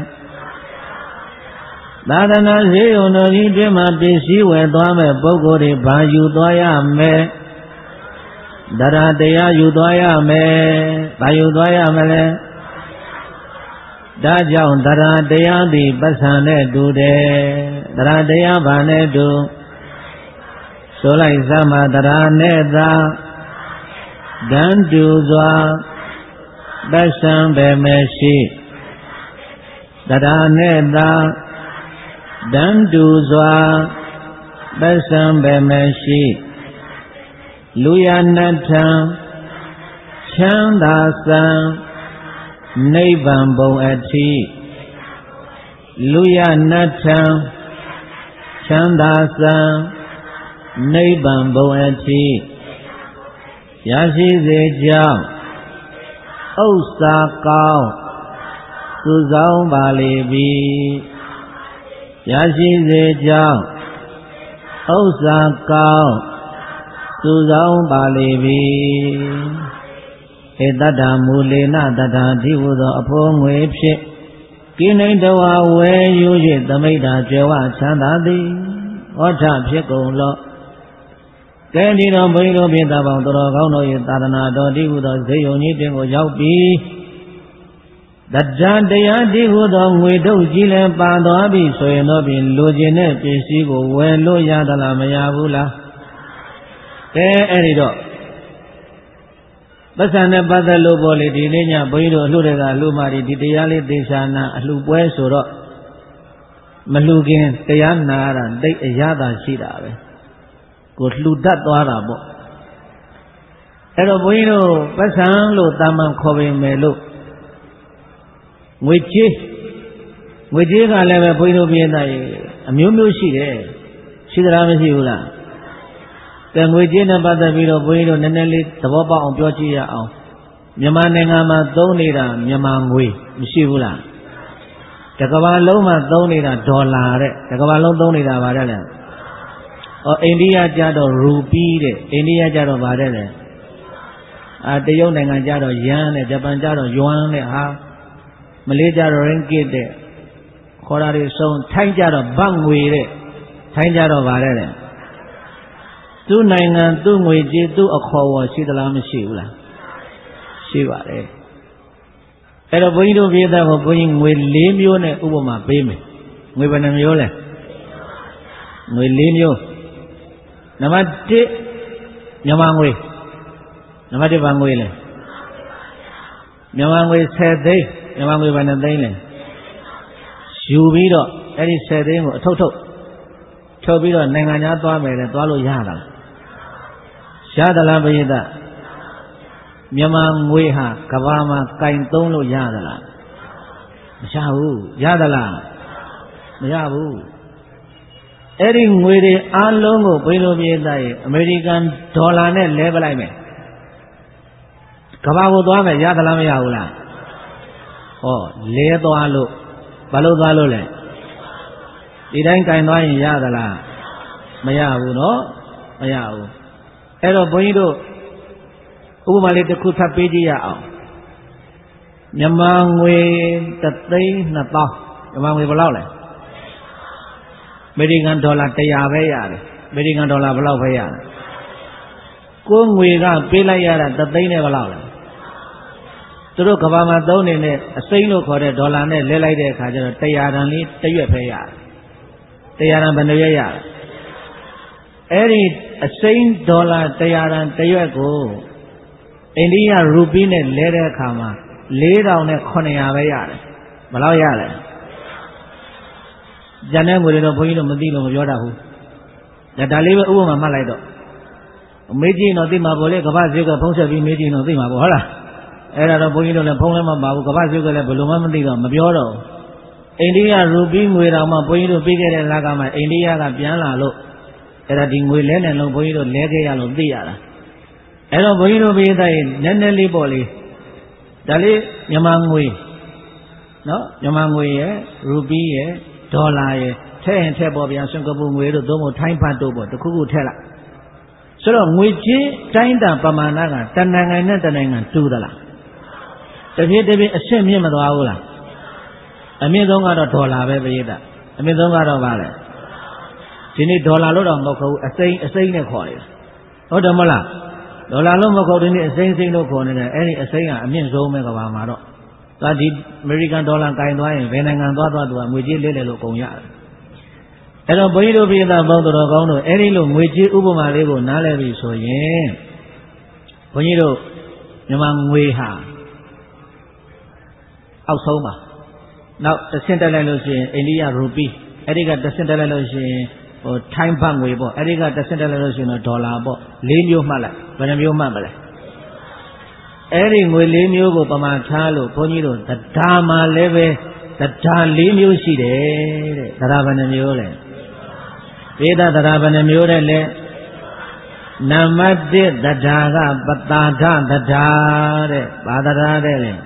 သာသနာဈေးရုံတော်ကြီးတွင်မှာပစ္စည်းဝယ်သွားမဲ့ပုဂ္ဂိုလ်တွေဘာယူသွားရမယ်သရတရားယူသွားရမယ်ဘာယူသွားရမလဲဒါကြောင့်တရားတရားသည်ပဋ္ဌာန်နဲ့တူတယ်တရားတရားဘာနဲ့တူဆိုလိုက်စမ်းမှာတရားနဲ့သာတန်တူစွာပဋ္ဌာန်ပဲမရှိတရားနဲ့သာတန်တူစွာပဋ္ဌာန်ပဲမရှိလူရဏထံချမ်းသာစံနိဗ္ဗာန်ဘုံအထိလူရဏထံချမ်းသာစံနိဗ္ဗာန်ဘုံအထိရရှိစေကြောင်းဥစ္စာကောင်းစုဆောင်ပါလေပြီရရှိစေကြောင်းဥစ္စာကောင်းစုဆောင်ပါလေပြီဧတတ္တမူလေနတတ္တတိဟုသောအဖို့ငွေဖြင့်ကိနေတဝဝဲယူ၍သမိတ်တာကျေဝချမ်းသာသည်ဟောထဖြစ်ကုန်လော့ကဲဒီတော့ဘုန်းကြီးတို့ပြည်သားပေါင်းတော်ကောင်းတို့၏သာသနာတော်တိဟုသောဇေယုံကြီးတင်ကိုရောက်ပြီးတတ္တတရားတိဟုသောငွေတုပ်ကြီးလည်းပါသွားပြီဆိုရင်တော့ပြင်လိုချင်တဲ့ပစ္စည်းကိုဝယ်လို့ရသလားမရဘူးလားကဲအဲ့ဒီတော့ပဿနာပတ်သက်လို့ပေါ့လေဒီနေ့ညဘုန်းကြီးတို့အလှတွေကအလှမာဒီတရားလေးသေချာနာအလှပွဲဆိုတော့မလှခင်တရားနာရတာတိတ်အရသာရှိတာပဲကိုလှူတတ်သွားတာပေါ့အဲ့တော့ဘုန်းကြီးတို့ပဿနာလို့တာမန်ခေါ်ပေမဲ့လို့ငွေကြေးကလည်းပဲဘုန်းကြီးတို့ပြည်သားရေအမျိုးမျိုးရှိတယ်ရှိသလားမရှိဘူးလားကဲငွေကြေးနဲ့ပတ်သက်ပြီးတော့ဘုန်းကြီးတို့နည်းနည်းလေးသဘောပေါက်အောင်ပြောကြည့်ရအောင်မြန်မာနိုင်ငံမှာသုံးနေတာမြန်မာငွေမရှိဘူးလားတကမ္ဘာလုံးမှာသုံးနေတာဒေါ်လာတဲ့တကမ္ဘာလုံးသုံးနေတာဗါတဲ့လေအိန္ဒိယကျတော့ရူပီတဲ့အိန္ဒိယကျတော့ဗါတဲ့လေတရုတ်နိုင်ငံကျတော့ယန်းတဲ့ဂျပန်ကျတော့ယွမ်တဲ့ဟာမလေးကျတော့ရင်းကစ်တဲ့ခေါ်တာတွေဆုံးထိုင်းကျတော့ဘတ်ငွေတဲ့ထိုင်းကျတော့ဗါတဲ့လေသူ့နိုင်ငံသူ့ငွေကြေးသူ့အခေါ်အဝေါ်ရှိသလားမရှိဘူးလားရှိပါတယ်အဲ့တော့ဘုန်းကြီးတို့ပြည်သားကိုဘုန်းကြီးငွေ၄မျိုးနဲ့ဥပမာပေးမယ်ငွေဘယ်နှမျိုးလဲငွေ၄မျိုးနံပါတ်1မြန်မာငွေနံပါတ်1ဘာငွေလဲမြန်မာငွေ10သိန်းမြန်မာငွေဘယ်နှသိန်းလဲယူပြီးတော့အဲ့ဒီ10သိန်းကိုအထုတ်ထုတ်ပြီးတော့နိုင်ငံခြားသွားမယ်လေသွားလို့ရတာရသလားပရိသတ်မြန်မာငွေဟာကဘာမှာကင်သုံးလို့ရသလားမရဘူးရသလားမရဘူးအဲ့ဒီငွေတွေအားလုံးကိုဘိလိုပြေးသားရဲ့အမေရိကန်ဒေါ်လာနဲ့လဲပလိုက်မယ်ကဘာကိုသွားမယ်ရသလားမရဘူးလားဟောလဲသွားလို့ဘာလို့သွားလို့လဲဒီတိုင်းကင်သွားရင်ရသလားမရဘူးနော်မရဘူးအဲ့တော့ဘုန်းကြီးတို့ဥပမာလေးတစ်ခုထပ်ပေးကြည့်ရအောင်မြန်မာငွေ3,200,000မြန်မာငွေဘယ်လောက်လဲအမေရိကန်ဒေါ်လာ100ပဲရတယ်အမေရိကန်ဒေါ်လာဘယ်လောက်ပဲရတယ်ကိုငွေကပေးလိုက်ရတာ3,000,000နဲ့ဘယ်လောက်လဲသူတို့ကဘာမှာသုံးနေတဲ့အစိမ်းလို့ခေါ်တဲ့ဒေါ်လာနဲ့လဲလိုက်တဲ့အခါကျတော့100 တန်လေးတစ်ရွက်ပဲရတယ်100 တန်ဘယ်နှရွက်ရလဲအဲ့ဒီအစိမ်းဒေါ်လာ100 တန်တစ်ရွက်ကိုအိန္ဒိယရူပီနဲ့လဲတဲ့အခါမှာ4,900ပဲရတယ်ဘယ်လောက်ရလဲကျန်တဲ့ငွေတွေတော့ဘုန်းကြီးတို့မသိလို့မပြောတတ်ဘူးဒါလေးပဲဥပမာမှတ်လိုက်တော့မေးကြည့်တော့သိမှာပေါ့လေကမ္ဘာ့ဈေးကဖုံးဆက်ပြီးမေးကြည့်တော့သိမှာပေါ့ဟုတ်လားအဲ့ဒါတော့ဘုန်းကြီးတို့လည်းဖုံးလည်းမပါဘူးကမ္ဘာ့ဈေးကလည်းဘယ်လိုမှမသိတော့မပြောတော့အိန္ဒိယရူပီငွေတော်မှဘုန်းကြီးတို့ပြီးခဲ့တဲ့လကမှအိန္ဒိယကပြန်လာလို့အဲ့ဒါဒီငွေလဲနေလုံးဘုန်းကြီးတို့လဲခဲ့ရလို့သိရတာအဲ့တော့ဘုန်းကြီးတို့ပြည်သားရင်နည်းနည်းလေးပေါ့လေဒါလေးမြန်မာငွေနော်မြန်မာငွေရဲ့ရူပီရဲ့ဒေါ်လာရဲ့ထည့်ရင်ထည့်ပေါ်ပြန်စင်ကာပူငွေတို့သို့မဟုတ်ထိုင်းဘတ်တို့ပေါ့တခုခုထည့်လိုက်ဆိုတော့ငွေချင်းတိုင်းတန်ပမာဏကတနိုင်ငံနဲ့တနိုင်ငံတူသလားတဖြည်းဖြည်းအဆင့်မြင့်မသွားဘူးလားအမြင့်ဆုံးကတော့ဒေါ်လာပဲပြည်သားအမြင့်ဆုံးကတော့ဗါလဲဒီနေ့ဒေါ်လာလို့တော့မဟုတ်ဘူးအစိမ်းနဲ့ခေါ်နေတာဟုတ်တယ်မလားဒေါ်လာလို့မခေါ်ဒီနေ့အစိမ်းလို့ခေါ်နေတယ်အဲ့ဒီအစိမ်းကအမြင့်ဆုံးပဲကဘာမှာတော့သွားဒီအမေရိကန်ဒေါ်လာကင်သွားရင်ဘယ်နိုင်ငံသွားသူကငွေကြေးလဲလဲလို့အကုန်ရတယ်အဲ့တော့ဘုန်းကြီးတို့ပြည်သားပေါင်းတော်ကောင်းတို့အဲ့ဒီလိုငွေကြေးဥပမာလေးကိုနားလည်ပြီဆိုရင်ဘုန်းကြီးတို့မြန်မာငွေဟာအောက်ဆုံးပါနောက်တစ်ဆင့်တက်လိုက်လို့ရှိရင်အိန္ဒိယရူပီအဲ့ဒီကတစ်ဆင့်တက်လိုက်လို့ရှိရင်ထိုင်းဘတ်ငွေပေါ့အဲ့ဒီကတစ်ဆင့်တက်လိုက်လို့ရှိရင်ဒေါ်လာပေါ့၄မျိုးမှတ်လိုက်ဘယ်နှမျိုးမှတ်မလဲအဲ့ဒီငွေ၄မျိုးကိုပမာထားလို့ဘုန်းကြီးတို့တရားမှာလည်းပဲတရား၄မျိုးရှိတယ်တဲ့တရားဘယ်နှမျိုးလဲဝိဒတရားဘယ်နှမျိုးတဲ့လဲနံပါတ်1တရားကပတာဒတရားတဲ့ဘာတရားတဲ့လဲ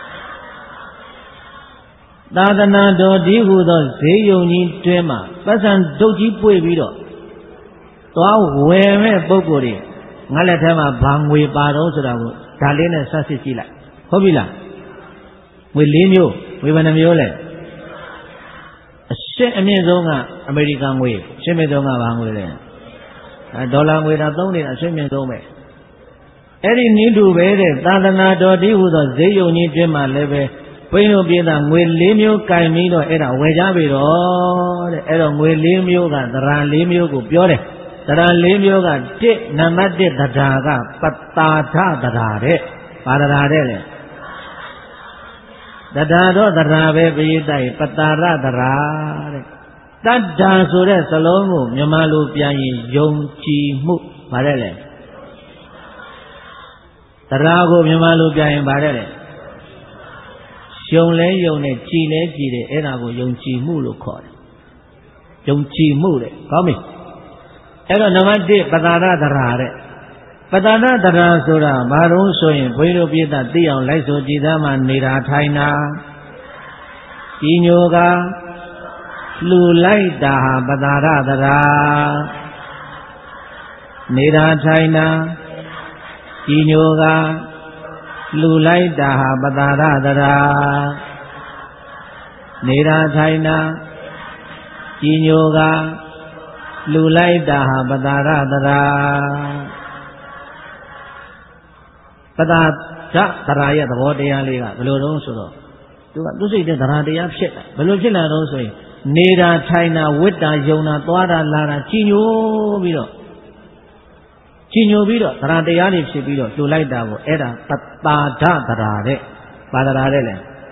သာသနာတော်ဒီဟုသောဈေးရုံကြီးတွင်မှာပတ်စံဒုတ်ကြီးပွေပြီးတော့သွားဝယ်မဲ့ပုဂ္ဂိုလ်တွေငါလက်ထဲမှာဘာငွေပါတော့ဆိုတာကိုဒါလေးနဲ့ဆက်စစ်ကြည့်လိုက်ဟုတ်ပြီလားငွေ၄မျိုးငွေဘယ်နှမျိုးလဲအရှင်းအမြင့်ဆုံးကအမေရိကန်ငွေရှင်းမြင့်ဆုံးကဘာငွေလဲဒေါ်လာငွေဒါသုံးနေတာအရှင်းမြင့်ဆုံးပဲအဲ့ဒီနည်းတူပဲတဲ့သာသနာတော်ဒီဟုသောဈေးရုံကြီးတွင်မှာလည်းပဲဘုန်းကြီးတို့ပြည်သားငွေ၄မျိုးကင်ပြီးတော့အဲ့ဒါဝယ်ကြပြီတော့တဲ့အဲ့တော့ငွေ၄မျိုးကသရံ၄မျိုးကိုပြောတယ်သရံ၄မျိုးက1နံပါတ်1တရားကပတာဒတရားတဲ့ဘာတရားတဲ့လဲတရားတော့တရားပဲပရိသတ်ပတာရတရားတဲ့တတ္တာဆိုတဲ့စလုံးကိုမြန်မာလိုပြန်ရင်ယုံကြည်မှုဗါတဲ့လေတရားကိုမြန်မာလိုပြန်ရင်ဗါတဲ့လေယုံလဲယုံနဲ့ကြည်လဲကြည်တယ်အဲ့ဒါကိုယုံကြည်မှုလို့ခေါ်တယ်ယုံကြည်မှုတဲ့ကောင်းပြီအဲ့တော့နံပါတ်1ပတာရတရားတဲ့ပတာရတရားဆိုတာဘာလို့ဆိုရင်ဘုန်းကြီးတို့ပြည်သားသိအောင်လိုက်ဆိုကြည်သားမှနေတာထိုင်တာကြီးညိုကလှူလိုက်တာဟာပတာရတရားနေတာထိုင်တာကြီးညိုကလှူလိုက်တာဟာပတာရတရားနေတာထိုင်တာကြီးညိုကလှူလိုက်တာဟာပတာရတရားပတာဒတရားရဲ့သဘောတရားလေးကဘယ်လိုတုံးဆိုတော့သူစိတ်တဲ့တရားတရားဖြစ်တာဘယ်လိုဖြစ်လာတော့ဆိုရင်နေတာထိုင်တာဝိတ္တာယုံတာသွားတာလာတာကြီးညိုပြီးတော့တရားတရားတွေဖြစ်ပြီးတော့လှူလိုက်တာကိုအဲ့ဒါပတာဒတရားတဲ့ဘာတရားတဲ့လဲ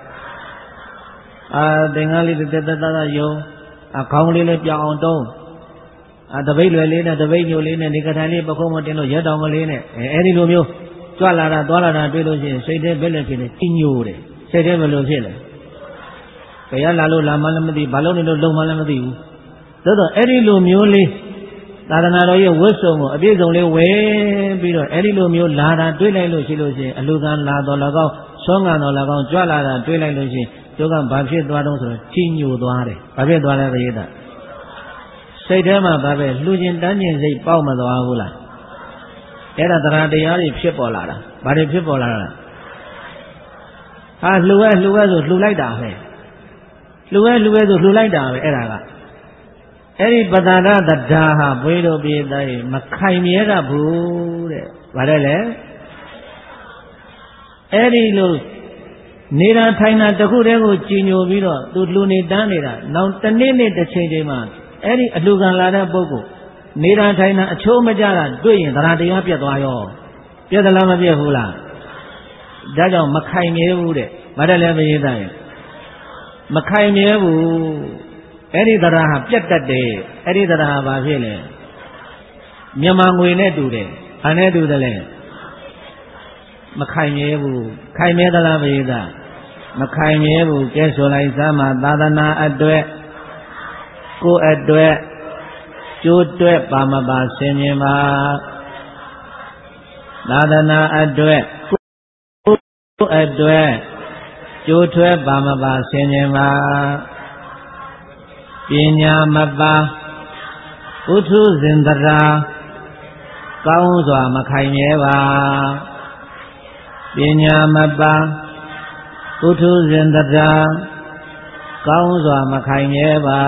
သင်္ကန်းလေးတက်တက်တယုံခေါင်းလေးလည်းပြောင်းအောင်တုံးတပိတ်လွယ်လေးနဲ့တပိတ်ညိုလေးနဲ့ဒီကထိုင်လေးပခုံးမတင်လို့ရက်တောင်ကလေးနဲ့အဲ့ဒီလိုမျိုးကြွလာတာသွားလာတာတွေ့လို့ရှိရင်စိတ်ထဲဘယ်လိုဖြစ်လဲကြီးညိုတယ်စိတ်ထဲဘယ်လိုဖြစ်လဲဘယ်ရလာလို့လာမှလည်းမသိဘာလို့နေလို့လုံမှလည်းမသိဘူးသို့တော့အဲ့ဒီလိုမျိုးလေးသာသနာတော်ရဲ့ဝတ်စုံကိုအပြည့်စုံလေးဝယ်ပြီးတော့အဲ့ဒီလိုမျိုးလာတာတွေ့လိုက်လို့ရှိလို့ရှိရင်အလူကံလာတော်၎င်းဆွမ်းကံတော်၎င်းကြွလာတာတွေ့လိုက်လို့ရှိရင်ကျိုးကဘာဖြစ်သွားတော့ဆိုတော့ကြီးညိုသွားတယ်ဘာဖြစ်သွားလဲပရိသတ်စိတ်ထဲမှာဘာပဲလှူခြင်းတန်းခြင်းစိတ်ပေါက်မသွားဘူးလားအဲ့ဒါတရားတရားတွေဖြစ်ပေါ်လာတာဘာတွေဖြစ်ပေါ်လာတာဟာလှူဆိုလှူလိုက်တာပဲလှူဆိုလှူလိုက်တာပဲအဲ့ဒါကအဲ့ဒီပတာရတရားဟာဘွေးတို့ပြည်သားမခိုင်မြဲတတ်ဘူးတဲ့ဗါတယ်လေအဲ့ဒီလိုနေတာထိုင်တာတခုတည်းကိုကြည်ညိုပြီးတော့သူလှူနေတန်းနေတာနောက်တစ်နေ့တစ်ချိန်မှာအဲ့ဒီအလှူခံလာတဲ့ပုဂ္ဂိုလ်နေတာထိုင်တာအချိုးမကြတာတွေ့ရင်တရားတရားပြတ်သွားရောပြတ်သလားမပြတ်ဘူးလားဒါကြောင့်မခိုင်မြဲဘူးတဲ့ဗါတယ်လေပရိသတ်ရဲ့မခိုင်မြဲဘူးအဲ့ဒီတရားဟာပြတ်တတ်တယ်အဲ့ဒီတရားဟာဘာဖြစ်လဲမြန်မာငွေနဲ့တူတယ်ဘာနဲ့တူတယ်လဲမခိုင်မြဲဘူးခိုင်မြဲသလားပရိသတ်မခိုင်မြဲဘူးကဲဆိုလိုက်စမ်းမှာသာသနာအတွက်ကိုယ်အတွက်ကျိုးတွက်ပါမပါဆင်မြင်ပါသာသနာအတွက်ကိုယ်အတွက်ကျိုးထွဲပါမပါဆင်မြင်ပါပညာမပါဥထုဇင်တရာကောင်းစွာမခိုင်မြဲပါပညာမပါဥထုဇင်တရာကောင်းစွာမခိုင်မြဲပါ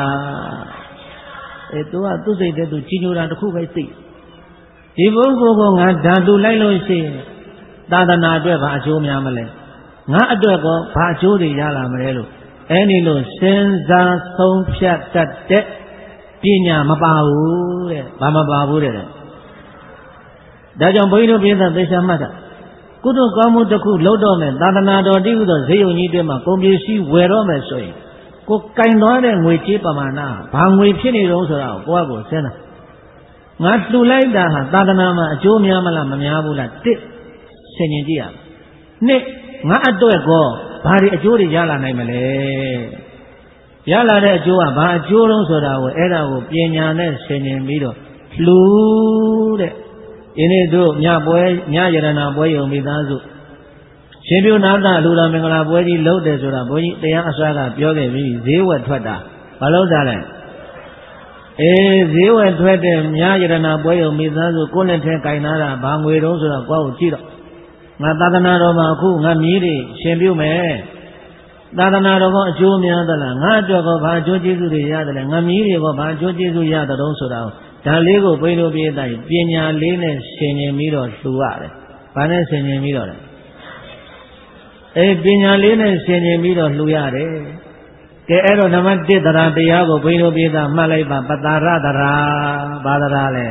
သူကသူ့စိတ်ထဲသူကြီးညိုတာတစ်ခုပဲသိဒီပုဂ္ဂိုလ်ကငါဓာတုလိုက်လို့ရှိရင်သာသနာအတွက်ဘာအကျိုးများမလဲငါအတွက်ကောဘာအကျိုးတွေရလာမလဲလို့အဲ့ဒီလိုစဉ်းစားဆုံးဖြတ်တတ်တဲ့ပညာမပါဘူးတဲ့ဘာမပါဘူးတဲ့ဒါကြောင့်ဘုန်းကြီးတို့ပြည်သားသေချာမှတ်တာကုသိုလ်ကောင်းမှုတစ်ခုလုပ်တော့မယ်သာသနာတော်တည်ဟူသောဈေးရုံကြီးတွေမှာကုန်ပစ္စည်းဝယ်တော့မယ်ဆိုရင်ကိုကင်သွားတဲ့ငွေကြေးပမာဏဘာငွေဖြစ်နေတော့ဆိုတာကိုယ့်အကိုစဉ်းစားငါလှူလိုက်တာဟာသာသနာမှာအကျိုးများမလားမများဘူးလားတစ်ဆင်ញင်ကြည့်ရမယ်နှစ်ငါအတွက်ကောဘာတွေအကျိုးတွေရလာနိုင်မလဲရလာတဲ့အကျိုးကဘာအကျိုးလုံးဆိုတာကိုအဲ့ဒါကိုပညာနဲ့ဆင်ញင်ပြီးတော့လှူတဲ့ဒီနေ့တို့ညရတနာပွဲယုံမိသားစုရှင်ပြုနာသလူတော်မင်္ဂလာပွဲကြီးလုပ်တယ်ဆိုတာဘုန်းကြီးတရားအစွာကပြောခဲ့ပြီးဈေးဝယ်ထွက်တာမလုပ်တာလဲဈေးဝယ်ထွက်တဲ့ညရတနာပွဲယုံမိသားစုကိုယ်နဲ့ထဲကင်လာတာဘာငွေတုံးဆိုတော့ကိုယ့်ကိုကြည့်တော့ငါသာသနာတော်မှာအခုငါမြည်တွေရှင်ပြုမယ်သာသနာတော်ကအကျိုးများသလားငါအတွက်ကောဘာအကျိုးကျေးဇူးတွေရတယ်လဲငါမြည်တွေကဘာအကျိုးကျေးဇူးရတဲ့တုံးဆိုတာဒါလေးကိုဘိန်းတို့ပြေးတိုင်းပညာလေးနဲ့ဆင်ញင်ပြီးတော့လှူရတယ်ဘာနဲ့ဆင်ញင်ပြီးတော့လဲပညာလေးနဲ့ဆင်ញင်ပြီးတော့လှူရတယ်ကဲအဲ့တော့နံပါတ်1တရားကိုဘိန်းတို့ပြေးသားမှတ်လိုက်ပါပတာရတရားဘာတရားလဲ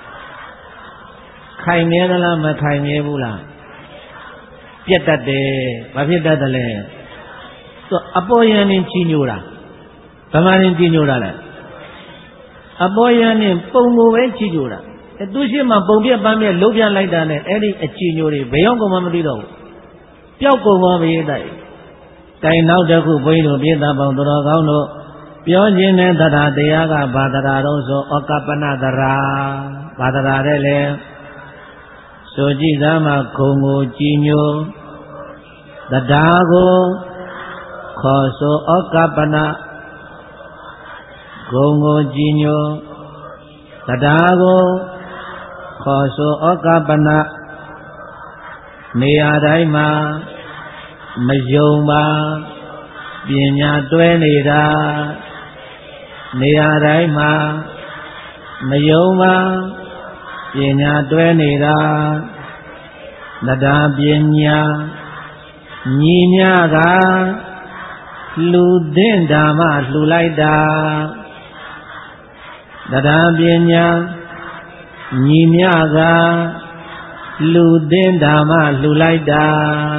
ခိုင်မြဲသလားမခိုင်မြဲဘူးလားပြတ်တတ်တယ်ဘာဖြစ်တတ်တယ်လဲသူအပေါ်ယံနဲ့ကြီးညိုတာဗမာရင်ကြီးညိုတာလဲအပေါ်ယံနဲ့ပုံကိုပဲကြီးညိုတာသူရှိမှပုံပြက်ပန်းပြက်လုံးပြလိုက်တာနဲ့အဲ့ဒီအကြီးညိုတွေဘယ်ရောက်မှမသိတော့ဘူးပျောက်ကုန်ပါပြီတိုက်တိုင်နောက်တစ်ခုဘုန်းကြီးတို့ပြည်သားပေါင်းတော်ကောင်းတို့ပြောခြင်းနဲ့တရားကဘာတရားတော့ဆိုဩကပ္ပနတရားဘာတရားတဲ့လေဆိုကြည့်သားမှာခုံကိုကြည်ညိုတရားကိုခေါ်ဆိုဩကပ္ပနခုံကိုကြည်ညိုတရားကိုခေါ်ဆိုဩကပ္ပနနေရာတိုင်းမှာမယုံပါပညာတွဲနေတာနေရာတိုင်းမှာမယုံပါပညာတွဲနေတာတရားပညာညီမြကလှူသင့်ဓမ္မလှူလိုက်တာတရားပညာညီမြကလှူသင့်ဓမ္မလှူလိုက်တာ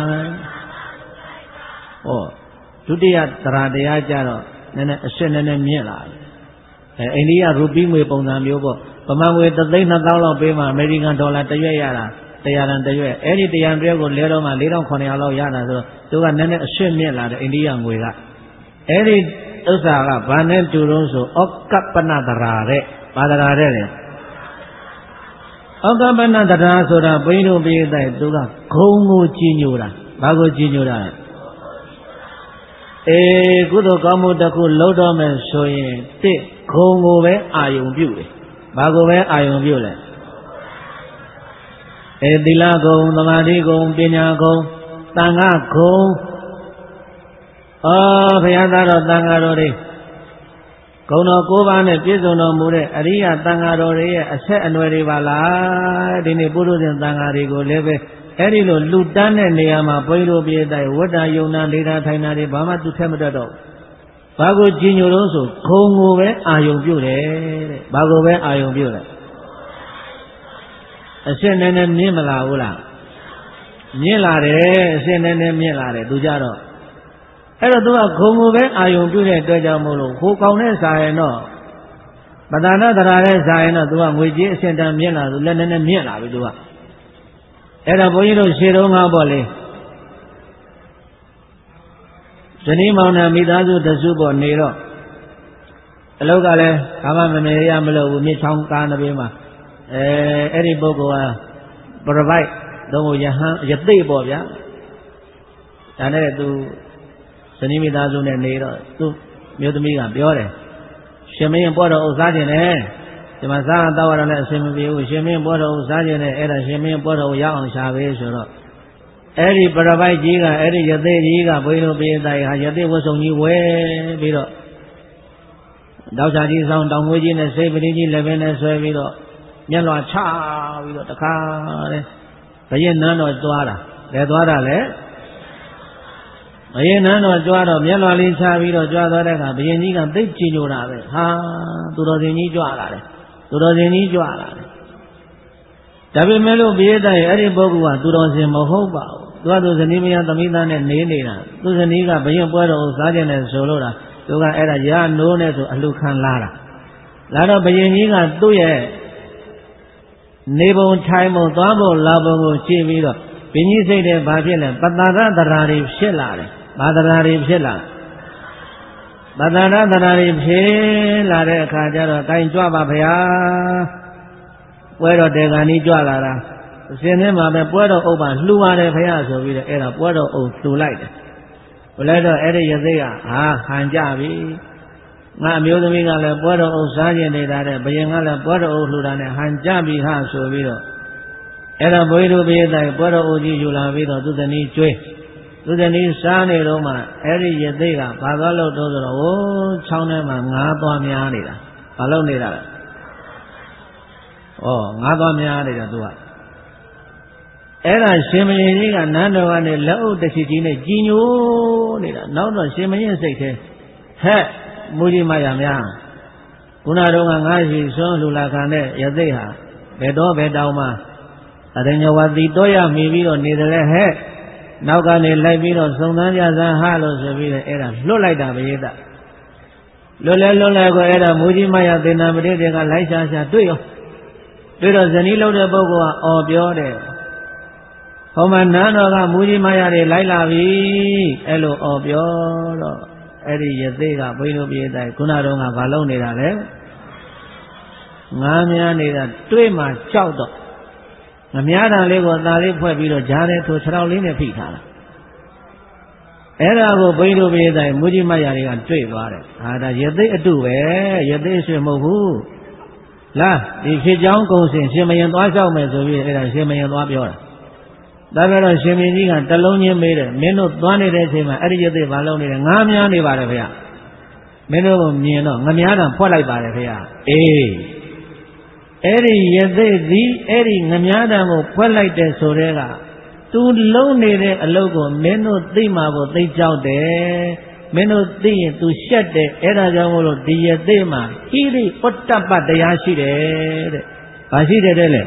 ဒုတိယတရားကြတော့နည်းနည်းအစစ်နည်းနည်းမြင့်လာတယ်အိန္ဒိယရူပီးငွေပုံစံမျိုးပေါ့ဗမာငွေ3,200,000လောက်ပေးမှအမေရိကန်ဒေါ်လာ1ရွက်ရတာ100တန်1ရွက်အဲ့ဒီ100ရွက်ကိုလဲတော့မှ4,900လောက်ရတာဆိုတော့သူကနည်းနည်းအစစ်မြင့်လာတယ်အိန္ဒိယငွေကအဲ့ဒီဥစ္စာကဘာနဲ့တူတော့ဆိုဩကပ္ပနတရားတဲ့ဘာတရားတဲ့လဲဩကပ္ပနတရားဆိုတာဘိန်းတို့ပြေးတဲ့သူကဂုံကိုကြီးညိုတာဘာကိုကြီးညိုတာလဲကုသိုလ်ကောင်းမှုတစ်ခုလုပ်တော့မယ်ဆိုရင်တစ်ဂုံကိုပဲအာယုံပြုတယ်ဘာကိုပဲအာယုံပြုလဲသီလဂုံသမာဓိဂုံပညာဂုံသံဃာဂုံဘုရားသားတော်သံဃာတော်တွေဂုံတော်9ပါးနဲ့ပြည့်စုံတော်မူတဲ့အရိယသံဃာတော်တွေရဲ့အဆက်အနွယ်တွေပါလားဒီနေ့ပုရုဇဉ်သံဃာတွေကိုလည်းပဲအဲ့ဒီလိုလူတန်းတဲ့နေရာမှာဘုန်းကြီးတို့ပြေးတိုင်းဝတ္တယုံနာနေတာထိုင်တာတွေဘာမှသူထက်မတတ်တော့ဘာကိုကြည်ညိုလို့ဆိုဂုံကိုပဲအာယုံပြုတယ်တဲ့ဘာကိုပဲအာယုံပြုတယ်အစစ်နည်းနည်းမြင့်မလာဘူးလားမြင့်လာတယ်အစစ်နည်းနည်းမြင့်လာတယ်သူကြတော့အဲ့တော့သူကဂုံကိုပဲအာယုံပြုတဲ့အတွက်ကြောင့်မို့လို့ဟိုကောင်းတဲ့စာရင်တော့ပဒါနတရားတဲ့စာရင်တော့သူကငွေကြေးအစစ်တမ်းမြင့်လာသူလည်းနည်းနည်းမြင့်လာပြီသူကအဲ့ဒါဘုန်းကြီးတို့ရှေ့တော်ကပေါ့လေဇနီးမောင်နှံမိသားစုတစုပေါ့နေတော့အလောက်ကလည်းဘာမှမနေရမလို့ဘူးမြစ်ချောင်းကားနှစ်ဘေးမှာအဲ့ဒီပုဂ္ဂိုလ်ကပရပိုက်တော့ယဟန်ယသိပေါ့ဗျာဒါနဲ့သူဇနီးမိသားစုနဲ့နေတော့သူမျိုးသမီးကပြောတယ်ရှင်မင်းပေါ်တော့ဥစားခြင်းနဲ့ဒီမှာစားတော့ရလည်းအစင်မပြေဘူးရှင်မင်းပေါ်တော့ဥစားခြင်းနဲ့အဲ့ဒါရှင်မင်းပေါ်တော့ရအောင်ရှာပေးဆိုတော့အဲ့ဒီပရပိုက်ကြီးကအဲ့ဒီယသိကြီးကဘုန်းကြီးတို့ပြေးတိုင်းဟာယသိဝတ်စုံကြီးဝဲပြီးတော့တောက်ချာကြီးဆောင်တောင်ငွေကြီးနဲ့စိတ်ပတိကြီးလည်းပဲနဲ့ဆွဲပြီးတော့မျက်လွှာချပြီးတော့တခါတဲ့ဘယင်းနန်းတော်သွားတာလဲသွားတာလေဘယင်နန်းတော်ကြွားတော့မျက်လွှာလေးချပြီးတော့ကြွားသွားတဲ့အခါဘယင်ကြီးကသိကြည်ညိုတာပဲဟာသူတော်စင်ကြီးကြွလာတယ်သူတော်စင်ကြီးကြွလာတယ်ဒါပေမဲ့လို့ဘိယတရဲ့အဲ့ဒီပုဂ္ဂိုလ်ကသူတော်စင်မဟုတ်ပါဘူးသူကသူဇနီးမယားသမီးသားနဲ့နေနေတာသူဇနီးကဘယင်ပွဲတော်ကိုစားကြတယ်ဆိုလို့တာသူကအဲ့ဒါရနိုးနဲ့ဆိုအလှခံလာတာလာတော့ဘယင်ကြီးကသူ့ရဲ့နေပုံထိုင်ပုံသွားပုံလာပုံကိုကြည့်ပြီးတော့ဘင်းကြီးစိတ်တဲ့ဘာဖြစ်လဲပတ္တရတရာတွေဖြစ်လာတယ်ဘာတရာတွေဖြစ်လာပတ္တရတရာတွေဖြစ်လာတဲ့အခါကျတော့ကိုင်ကြွပါဗျာပွဲတော်တေကန်ကြီးကြွလာတာအရှင်ထဲမှာပဲပွဲတော်ဥပ္ပါလှူရတယ်ဗျာဆိုပြီးတော့အဲ့ဒါပွဲတော်ဥလှူလိုက်တယ်ဘယ်လဲတော့အဲ့ဒီရသေးကဟန်ကြပြီငါအမျိုးသမီးကလည်းပွဲတော်ဥစားကျင်နေတာတဲ့ဘယင်ကလည်းပွဲတော်ဥလှူတာနဲ့ဟန်ကြပြီဟာဆိုပြီးတော့အဲ့တော့ဘုရားတို့ဘိယတိုင်ပွဲတော်ဥကြီးယူလာပြီးတော့သူဇနီးကျွေးသူဇနီးစားနေတော့မှအဲ့ဒီရသေးကဘာသွားလို့တော့ဆိုတော့ဟိုးချောင်းထဲမှာငါးသွားများနေတာဘာလို့နေတာလဲငါးသွားများနေတာသူကအဲ့ဒါရှင်မင်းကြီးကနန်းတော်ကနေလက်အုပ်တစ်ချီကြီးနဲ့ကြီးညိုနေတာနောက်တော့ရှင်မင်းစိတ်ထဲဟဲ့မူကြီးမရများခုနတော့ငါးရှိဆွမ်းလူလာခံတဲ့ရသိဟာဘယ်တော့ဘယ်တောင်မှအရညဝတိတော့ရမိပြီးတော့နေတယ်ဟဲ့နောက်ကနေလိုက်ပြီးတော့စုံစမ်းကြစမ်းဟာလို့ဆိုပြီးတော့အဲ့ဒါလွတ်လိုက်တာဘယေတလွတ်လဲကိုအဲ့ဒါမူကြီးမရသေနာပတိတွေကလိုက်ရှာတွေ့ရောတွေ့တော့ဇနီးလုံးတဲ့ပုဂ္ဂိုလ်ကအော်ပြောတယ်ဟောမနန်းတော်ကမူကြီးမရတွေလိုက်လာပြီအဲ့လိုအော်ပြောတော့အဲ့ဒီရသေးကဘိန်းတို့ပြေးတိုင်းခုနတော့ကဘာလုပ်နေတာလဲငားများနေတာတွေ့မှကြောက်တော့ငများတန်လေးကိုသာလေးဖွဲ့ပြီးတော့ဂျားတဲ့ထိုခြေထောက်လေးနဲ့ဖိထားတာအဲ့ဒါကိုဘိန်းတို့ပြေးတိုင်းမူကြီးမရတွေကတွေ့သွားတယ်ဟာဒါရသေးအတုပဲရသေးဆွေမဟုတ်ဘူးလားဒီဖြစ်ကြောင်းကုံစင်ရှင်မရင်သွားလျှောက်မယ်ဆိုပြီးအဲ့ဒါရှင်မရင်သွားပြောတာဒါကြတော့ရှင်မင်းကြီးကတလုံးချင်းမေးတယ်မင်းတို့သွားနေတဲ့အချိန်မှာအဲ့ဒီရသေးဘာလုပ်နေလဲငားများနေပါတယ်ခင်ဗျမင်းတို့မြင်တော့ငများတံဖွက်လိုက်ပါတယ်ခင်ဗျအေးအဲ့ဒီရသေးသည်အဲ့ဒီငများတံကိုဖွက်လိုက်တဲ့ဆိုတဲ့ကသူလုံးနေတဲ့အလုပ်ကိုမင်းတို့သိမှာကိုသိကြောက်တယ်မင်းတို့သိရင်သူရှက်တယ်အဲ့ဒါကြောင့်မို့လို့ဒီရသေးမှာဟိရိပတ္တပတရားရှိတယ်တဲ့ဘာရှိတယ်တဲ့လဲ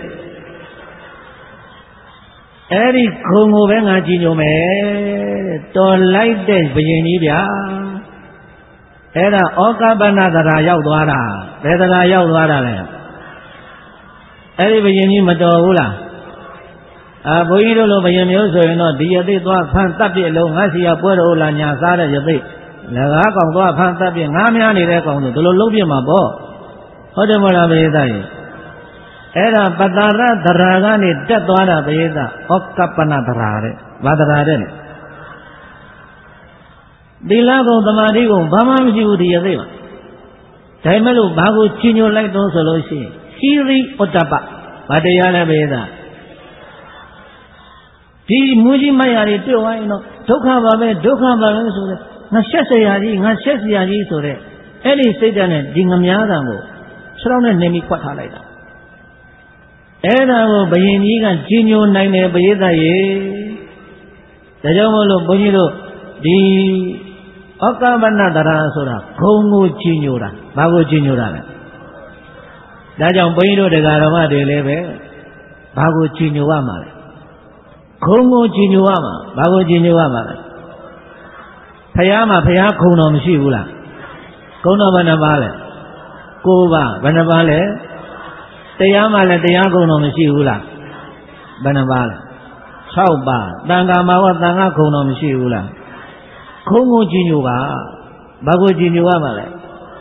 အဲ့ဒီခုံကိုပဲငါကြည်ညိုမယ်တဲ့တော်လိုက်တဲ့ဘယင်ကြီးဗျာအဲ့ဒါဩကပနသရာရောက်သွားတာဘယ်သရာရောက်သွားတာလဲအဲ့ဒီဘယင်ကြီးမတော်ဘူးလားဘုန်းကြီးတို့လိုဘယင်မျိုးဆိုရင်တော့ဒီရသေးသွားဖမ်းတပ်ပြစ်လုံးငါစီရပွဲတော်လာညာစားတဲ့ရသေးငါးကောင်သွားဖမ်းတပ်ပြစ်ငါးများနေတဲ့ကောင်ဆိုဒီလိုလုံးပြမှာပေါ့ဟုတ်တယ်မလားဘယင်သားကြီးအဲ့ဒါပတ္တရသရာကနေတက်သွားတာဘယေသဩကပ္ပနသရာတဲ့ဘာသရာတဲ့လဲသီလကုံသမာဓိကုံဘာမှမရှိဘူးဒီရသေးမှာဒါမဲ့လို့ဘာကိုချီညိုလိုက်တော့ဆိုလို့ရှိရင်ဟိရိဩတ္တပဘာတရားလဲဘယေသဒီမူကြီးမရတွေတွေ့သွားရင်တော့ဒုက္ခပါပဲဆိုတဲ့ငါရှက်เสียကြီးငါရှက်เสียကြီးဆိုတဲ့အဲ့ဒီစိတ်ဓာတ်နဲ့ဒီငများတံကိုခြေထောက်နဲ့နေပြီးခွက်ထားလိုက်တာအဲ့ဒါကိုဘယင်ကြီးကကြီးညိုနိုင်တယ်ဘယေသရေဒါကြောင့်မို့လို့ဘုန်းကြီးတို့ဒီဩကပ္ပနတရာဆိုတာဂုံကိုကြီးညိုတာဘာကိုကြီးညိုတာလဲဒါကြောင့်ဘုန်းကြီးတို့တရားတော်မတွေလည်းပဲဘာကိုကြီးညိုရမှာလဲဂုံကိုကြီးညိုရမှာဘာကိုကြီးညိုရမှာလဲဖယားမှာဖယားခုံတော်မရှိဘူးလားခုံတော်ဘယ်နှပါလဲ9ပါးဘယ်နှပါလဲတရားမှလည်းတရားကုံတော်မရှိဘူးလားဘယ်နှပါလဲ6ပါးတန်ခါမှာဝတန်ခါကုံတော်မရှိဘူးလားခုံကိုကြည်ညိုပါဘာကိုကြည်ညိုရမှာလဲ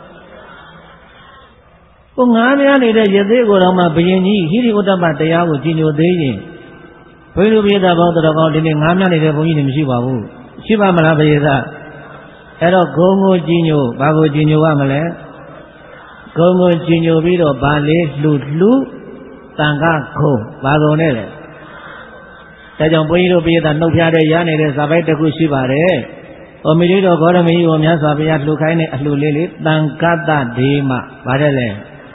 ကိုငားများနေတဲ့ရသေးကိုတော့မှဘယင်ကြီးဟိရိဥတ္တပတရားကိုကြည်ညိုသေးရင်ဘုရားပိဋကဘောတော်ကောင်းဒီနေ့ငားများနေတဲ့ဘုန်းကြီးတွေမရှိပါဘူးရှိပါမလားဘယေသအဲ့တော့ဂုံကိုကြည်ညိုဘာကိုကြည်ညိုရမလဲဂုံကိုကြည်ညိုပြီးတော့ဗာလေးလှူတန်ခါခုံဘာကုန်နဲ့လဲဒါကြောင့်ဘုန်းကြီးတို့ပိဋကနှုတ်ဖျားတဲ့ရနေတဲ့ဇာပိုက်တစ်ခုရှိပါတယ်။ဩမိရိတော်ဂေါရမကြီးကိုမြတ်စွာဘုရားလှူခိုင်းတဲ့အလှူလေးတန်ခတ္တဒေမဗါတဲ့လဲ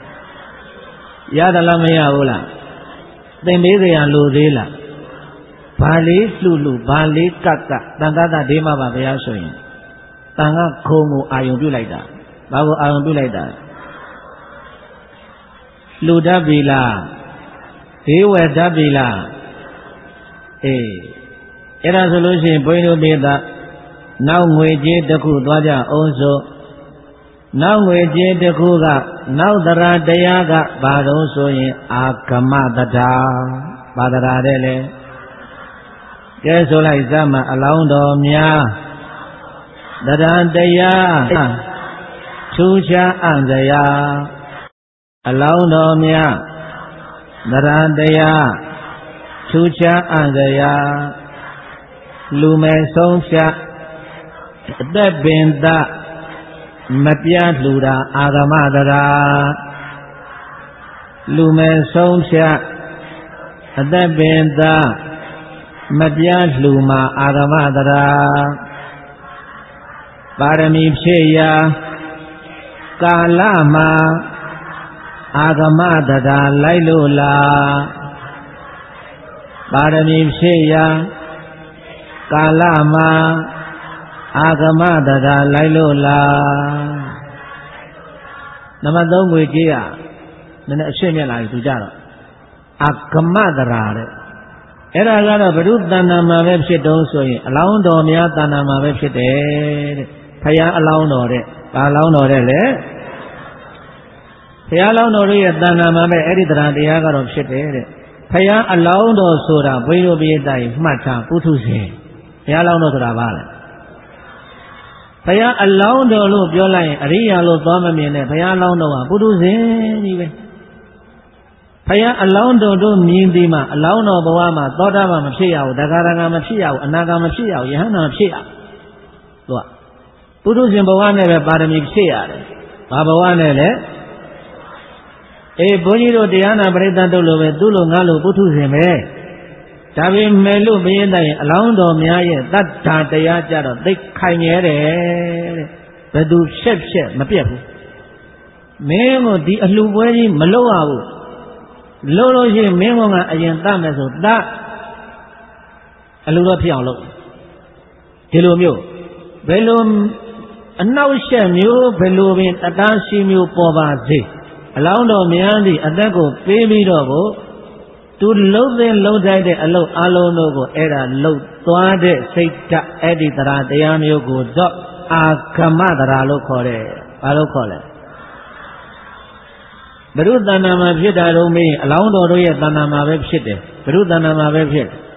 ရသလားမရဘူးလားသင်ပေးကြရလို့သေးလားဘာလေးလှလူဘာလေးကတ်ကတန်တတဒေမပါဘုရားဆိုရင်တန်ကခုံကိုအာယုံပြုလိုက်တာဘာကိုအာယုံပြုလိုက်တာလှူတတ်ပြီလားဘေးဝယ်တတ်ပြီလားအေးအဲ့ဒါဆိုလို့ရှိရင်ဘုန်းကြီးတို့ပြည်သားနောက်ငွေကြေးတစ်ခုသွားကြအောင်ဆိုနောက်ငွေကြေးတစ်ခုကနောက်တရားတရားကဘာတော့ဆိုရင်အာဂမတရားဘာတရားတဲ့လေကဲဆိုလိုက်စမ်းအလောင်းတော်များတရားတရားထူးခြားအံ့စရာအလောင်းတော်များတရားတရားထူးခြားအံ့စရာလူမဲ့ဆုံးဖြတ်အသက်ပင်သားမပြလှူတာအာဂမတရားလူမဲ့ဆုံးဖြတ်အသက်ပင်သားမပြလှူမှာအာဂမတရားပါရမီဖြည့်ရာကာလမှာအာဂမတရားလိုက်လို့လားပါရမီဖြည့်ရာကာလမှာအာဂမတရားလိုက်လို့လားနံပါတ်3ငွေကြေးอ่ะနည်းနည်းအရှင်းမြတ်လာပြီသူကြတော့အာဂမတရားတဲ့အဲ့ဒါကတော့ဘုရုတဏ္ဍာမှာပဲဖြစ်တော့ဆိုရင်အလောင်းတော်များတဏ္ဍာမှာပဲဖြစ်တယ်တဲ့ဖယားအလောင်းတော်တဲ့ဘာအလောင်းတော်တဲ့လေဖယားအလောင်းတော်ရဲ့တဏ္ဍာမှာပဲအဲ့ဒီတရားတရားကတော့ဖြစ်တယ်တဲ့ဖယားအလောင်းတော်ဆိုတာဘုန်းကြီးတို့ပြည်တိုင်မှတ်ထားပုထုဇဉ်ဘုရားအလောင်းတော်ဆိုတာဘာလဲဘုရားအလောင်းတော်လို့ပြောလိုက်ရင်အရိယာလို့သွားမမြင်နဲ့ဘုရားအလောင်းတော်ကပုထုဇဉ်ကြီးပဲဘုရားအလောင်းတော်တို့မြင်ပြီးမှအလောင်းတော်ဘဝမှာသောတာပန်မဖြစ်ရဘူးတဂရဂံမဖြစ်ရဘူးအနာဂံမဖြစ်ရဘူးယဟန္တာမဖြစ်ရသူကပုထုဇဉ်ဘဝနဲ့ပဲပါရမီဖြစ်ရတယ်ဘာဘဝနဲ့လဲအေးဘုန်းကြီးတို့တရားနာပရိသတ်တို့လိုပဲသူ့လိုငါလိုပုထုဇဉ်ပဲဒါပေမဲ့လို့ဘုရင်တိုင်အလောင်းတော်များရဲ့တတ္ထာတရားကြတော့သိခိုင်ရဲတယ်တဲ့ဘယ်သူဖြက်မပြတ်ဘူးမင်းကိုဒီအလှပွဲကြီးမလုပ်ရဘူးလုပ်လို့ရှိရင်မင်းကအရင်တတ်မယ်ဆိုတတ်အလှတော့ဖြစ်အောင်လုပ်ဒီလိုမျိုးဘယ်လိုအနောက်ရှက်မျိုးဘယ်လိုပင်အတားရှိမျိုးပေါ်ပါစေအလောင်းတော်များသည့်အသက်ကိုပေးပြီးတော့ကိုသူလှုပ်တဲ့လှုပ်ထိုက်တဲ့အလုပ်အလုံးတို့ကိုအဲ့ဒါလှုပ်သွားတဲ့စိတ်ဓာတ်အဲ့ဒီတရားတရားမျိုးကိုတော့အာဂမတရားလို့ခေါ်တယ်။ဘာလို့ခေါ်လဲ။ဘုရုတဏ္ဍာမှာဖြစ်တာတော့မင်းအလောင်းတော်တို့ရဲ့တဏ္ဍာမှာပဲဖြစ်တယ်။ဘုရုတဏ္ဍာမှာပဲဖြစ်တယ်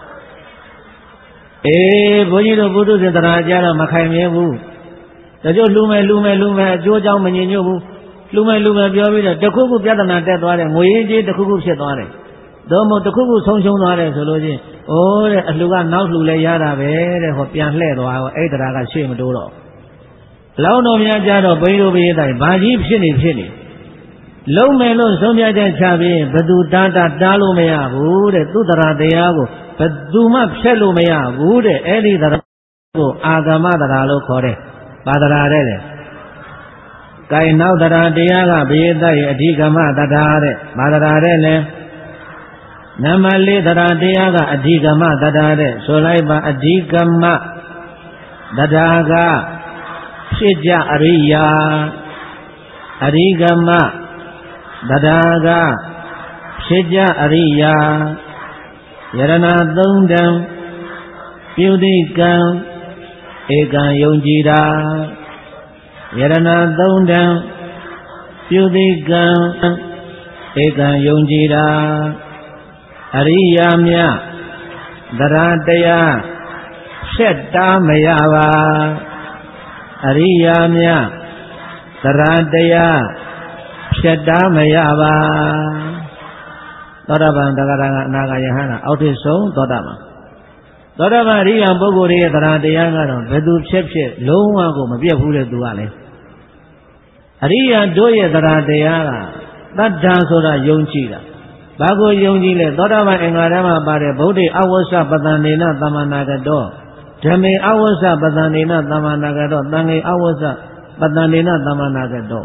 ။အေးဘုန်းကြီးတို့ဘုဒ္ဓဇင်တရားကြတော့မခိုင်မြဲဘူး။ဒါကြောင့်လူမဲ့အကျိုးကြောင့်မငြိညွတ်ဘူး။လူမဲ့ပြောပြီးတော့တခုခုပြဿနာတက်သွားတယ်ငွေရင်းကြီးတခုခုဖြစ်သွားတယ်။သို့မဟုတ်တခုခုဆုံးရှုံးသွားတယ်ဆိုလို့ချင်းအိုးတဲ့အလှကနောက်လှလဲရတာပဲတဲ့ဟောပြန်လှဲ့သွားရောအဲ့တရားကရှေ့မတိုးတော့အလောင်းတော်များကြတော့ဘိန်းတို့ဘိန်းတိုင်းဘာကြီးဖြစ်နေလုံးမယ်လို့ဆုံးဖြတ်ချက်ချပြီးဘသူတားလို့မရဘူးတဲ့သူတရားတရားကိုဘသူမှဖျက်လို့မရဘူးတဲ့အဲ့ဒီတရားကိုအာဂမတရားလို့ခေါ်တယ်ဘာတရားတဲ့လေကိုင်နောက်တရားတရားကဘိယတရဲ့အဓိကမတရားတဲ့ဘာတရားတဲ့လေနံပါတ်4တရားတရားကအဓိကမတရားတဲ့ဆိုလိုက်ပါအဓိကမတရားကဖြစ်ကြအရိယာအဓိကမတရားကဖြစ်ကြအရိယာယရဏသုံးတံပြုတိကံဧကံယုံကြည်တာယရဏသုံးတံပြုတိကံဧကံယုံကြည်တာအရိယာမြတ်တရားတရားဖြတ်တာမရပါအရိယာမြတ်တရားတရားဖြတ်တာမရပါသောတာပန်တဂရကအနာဂယဟန္တာအောက်ထစ်ဆုံးသောတာပန်သောတာပန်အရိယာပုဂ္ဂိုလ်ရဲ့တရားတရားကတော့ဘယ်သူဖြတ်လုံးဝကိုမပြတ်ဘူးတဲ့သူကလည်းအရိယာတို့ရဲ့တရားတရားကတတ္ထာဆိုတာယုံကြည်တာဘာကိုယုံကြည်လဲသောတာပန်အင်္ဂါဓမ္မပါတဲ့ဗုဒ္ဓအဝဆပတန္ဒေနသမ္မာနာကတောဓမ္မေအဝဆပတန္ဒေနသမ္မာနာကတောသံဃေအဝဆပတန္ဒေနသမ္မာနာကတော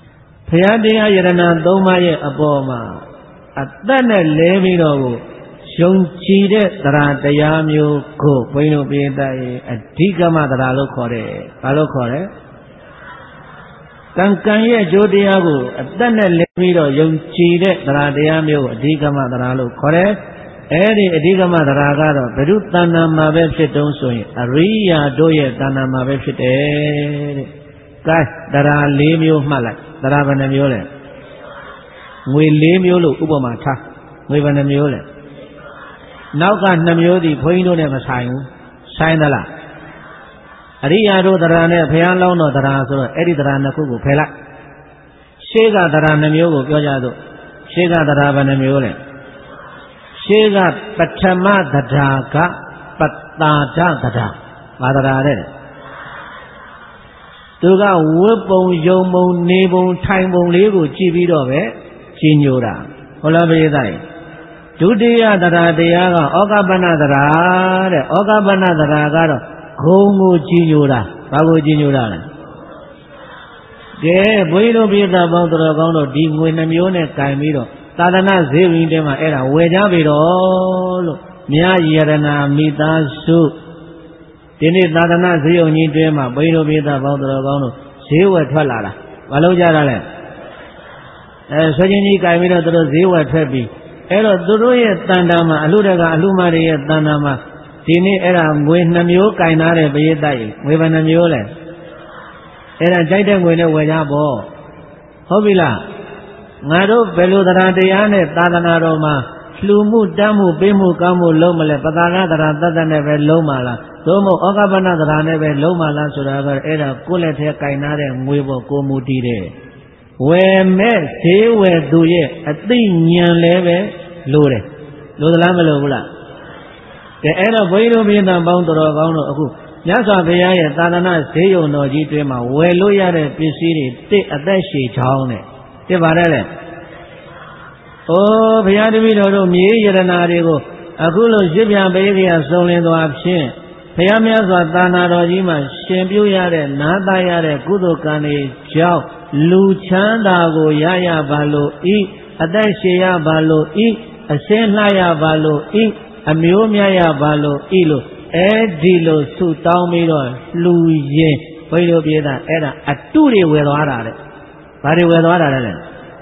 ဘုရားတရားယရဏသုံးပါးရဲ့အပေါ်မှာအသက်နဲ့လဲပြီးတော့ကိုယုံကြည်တဲ့တရားတရားမျိုးကိုဘုန်းကြီးတို့ပြည်သားရဲ့အဓိကမတရားလို့ခေါ်တယ်။ဘာလို့ခေါ်လဲ။ကံရဲ့ကြိုးတရားကိုအသက်နဲ့လင်းပြီးတော့ယုံကြည်တဲ့တရားတရားမျိုးကိုအဓိကမတရားလို့ခေါ်တယ်။အဲဒီအဓိကမတရားကတော့ဘုရုတဏ္ဍာမှာပဲဖြစ်တုံးဆိုရင်အရိယာတို့ရဲ့တဏ္ဍာမှာပဲဖြစ်တယ်တဲ့။ကဲတရား၄မျိုးမှတ်လိုက်။တရားဘယ်နှမျိုးလဲ။ငွေ၄မျိုးလို့ဥပမာထား။ငွေဘယ်နှမျိုးလဲ။နောက်က2မျိုးဒီဘုန်းကြီးတို့နဲ့မဆိုင်ဘူးဆိုင်သလားအရိယာတို့တရားနဲ့ဘုရားလောင်းတော်တရားဆိုတော့အဲ့ဒီတရားနှစ်ခုကိုဖယ်လိုက်ရှေးကတရား2မျိုးကိုပြောကြသို့ရှေးကတရားဘယ်နှမျိုးလဲရှေးကပထမတရားကပတ္တာဒတရားဘာတရားလဲသူကဝတ်ပုံယုံပုံနေပုံထိုင်ပုံလေးကိုကြည့်ပြီးတော့ပဲကြီးညိုတာဟုတ်လားပြည်သားဒုတိယတရားတရားကဩကပ္ပနတရားတဲ့ဩကပ္ပနတရားကတော့ဂုံကိုကြီးညိုတာဘာကိုကြီးညိုတာလဲကဲဘုန်းကြီးတို့ပြည်သားပေါင်းတော်ကောင်းတို့ဒီငွေ2မျိုးနဲ့ကင်ပြီးတော့သာသနာဈေးဝင်တဲမှာအဲ့ဒါဝယ်ကြပြီတော့လို့မြားယရနာမိသားစုဒီနေ့သာသနာဈေးုံကြီးတွဲမှာဘုန်းကြီးတို့ပြည်သားပေါင်းတော်ကောင်းတို့ဈေးဝယ်ထွက်လာတာမလုပ်ကြတာလဲဆွေချင်းကြီးကင်ပြီးတော့သူတို့ဈေးဝယ်ထွက်ပြီးအဲ့တော့သူတို့ရဲ့တန်တာမှာအလှတကအလှမတွေရဲ့တန်တာမှာဒီနေ့အဲ့ဒါငွေ2မျိုးကင်ထားတဲ့ပရိသတ်ကြီးငွေဘယ်နှမျိုးလဲအဲ့ဒါကြိုက်တဲ့ငွေနဲ့ဝယ်ကြပေါ့ဟုတ်ပြီလားငါတို့ဘယ်လိုတရားနဲ့သာသနာတော်မှာလှူမှုတမ်းမှုပေးမှုကောင်းမှုလုံးမလဲပတာကတရားတတ်တဲ့နဲ့ပဲလုံးမလားသို့မဟုတ်ဩကပ္ပနတရားနဲ့ပဲလုံးမလားဆိုတာကအဲ့ဒါကိုယ့်လက်ထဲကင်ထားတဲ့ငွေပေါ်ကိုမူတည်တယ်ဝယ်မဲ့ဈေးဝယ်သူရဲ့အသိဉာဏ်လည်းပဲလိုတယ်လိုသလားမလိုဘူးလားကဲအဲ့တော့ဘုန်းကြီးတို့ပြည်သားပေါင်းတော်ကောင်းတို့အခုမြတ်စွာဘုရားရဲ့သာသနာဈေးရုံတော်ကြီးတွင်မှာဝယ်လို့ရတဲ့ပစ္စည်းတွေတစ်အသက်ရှည်ချောင်းနဲ့တစ်ပါတယ်လေ။အိုးဘုရားတပည့်တော်တို့မြေရတနာတွေကိုအခုလိုရစ်ပြန်ပေးကြစုံလင်သွားဖြင့်ဘုရားမြတ်စွာသာနာတော်ကြီးမှာရှင်ပြုရတဲ့နားသားရတဲ့ကုသိုလ်ကံတွေကြောင့်လူချမ်းသာကိုရရပါလို့ဤအသက်ရှည်ရပါလို့ဤအစင်းလှရပါလို့ဤအမျိုးမြတ်ရပါလို့ဤလို့အဲဒီလိုဆုတောင်းပြီးတော့လှူရင်ဘုန်းကြီးတို့ပြေးတာအဲ့ဒါအတုတွေဝယ်သွားတာတဲ့ဘာတွေဝယ်သွားတာလဲ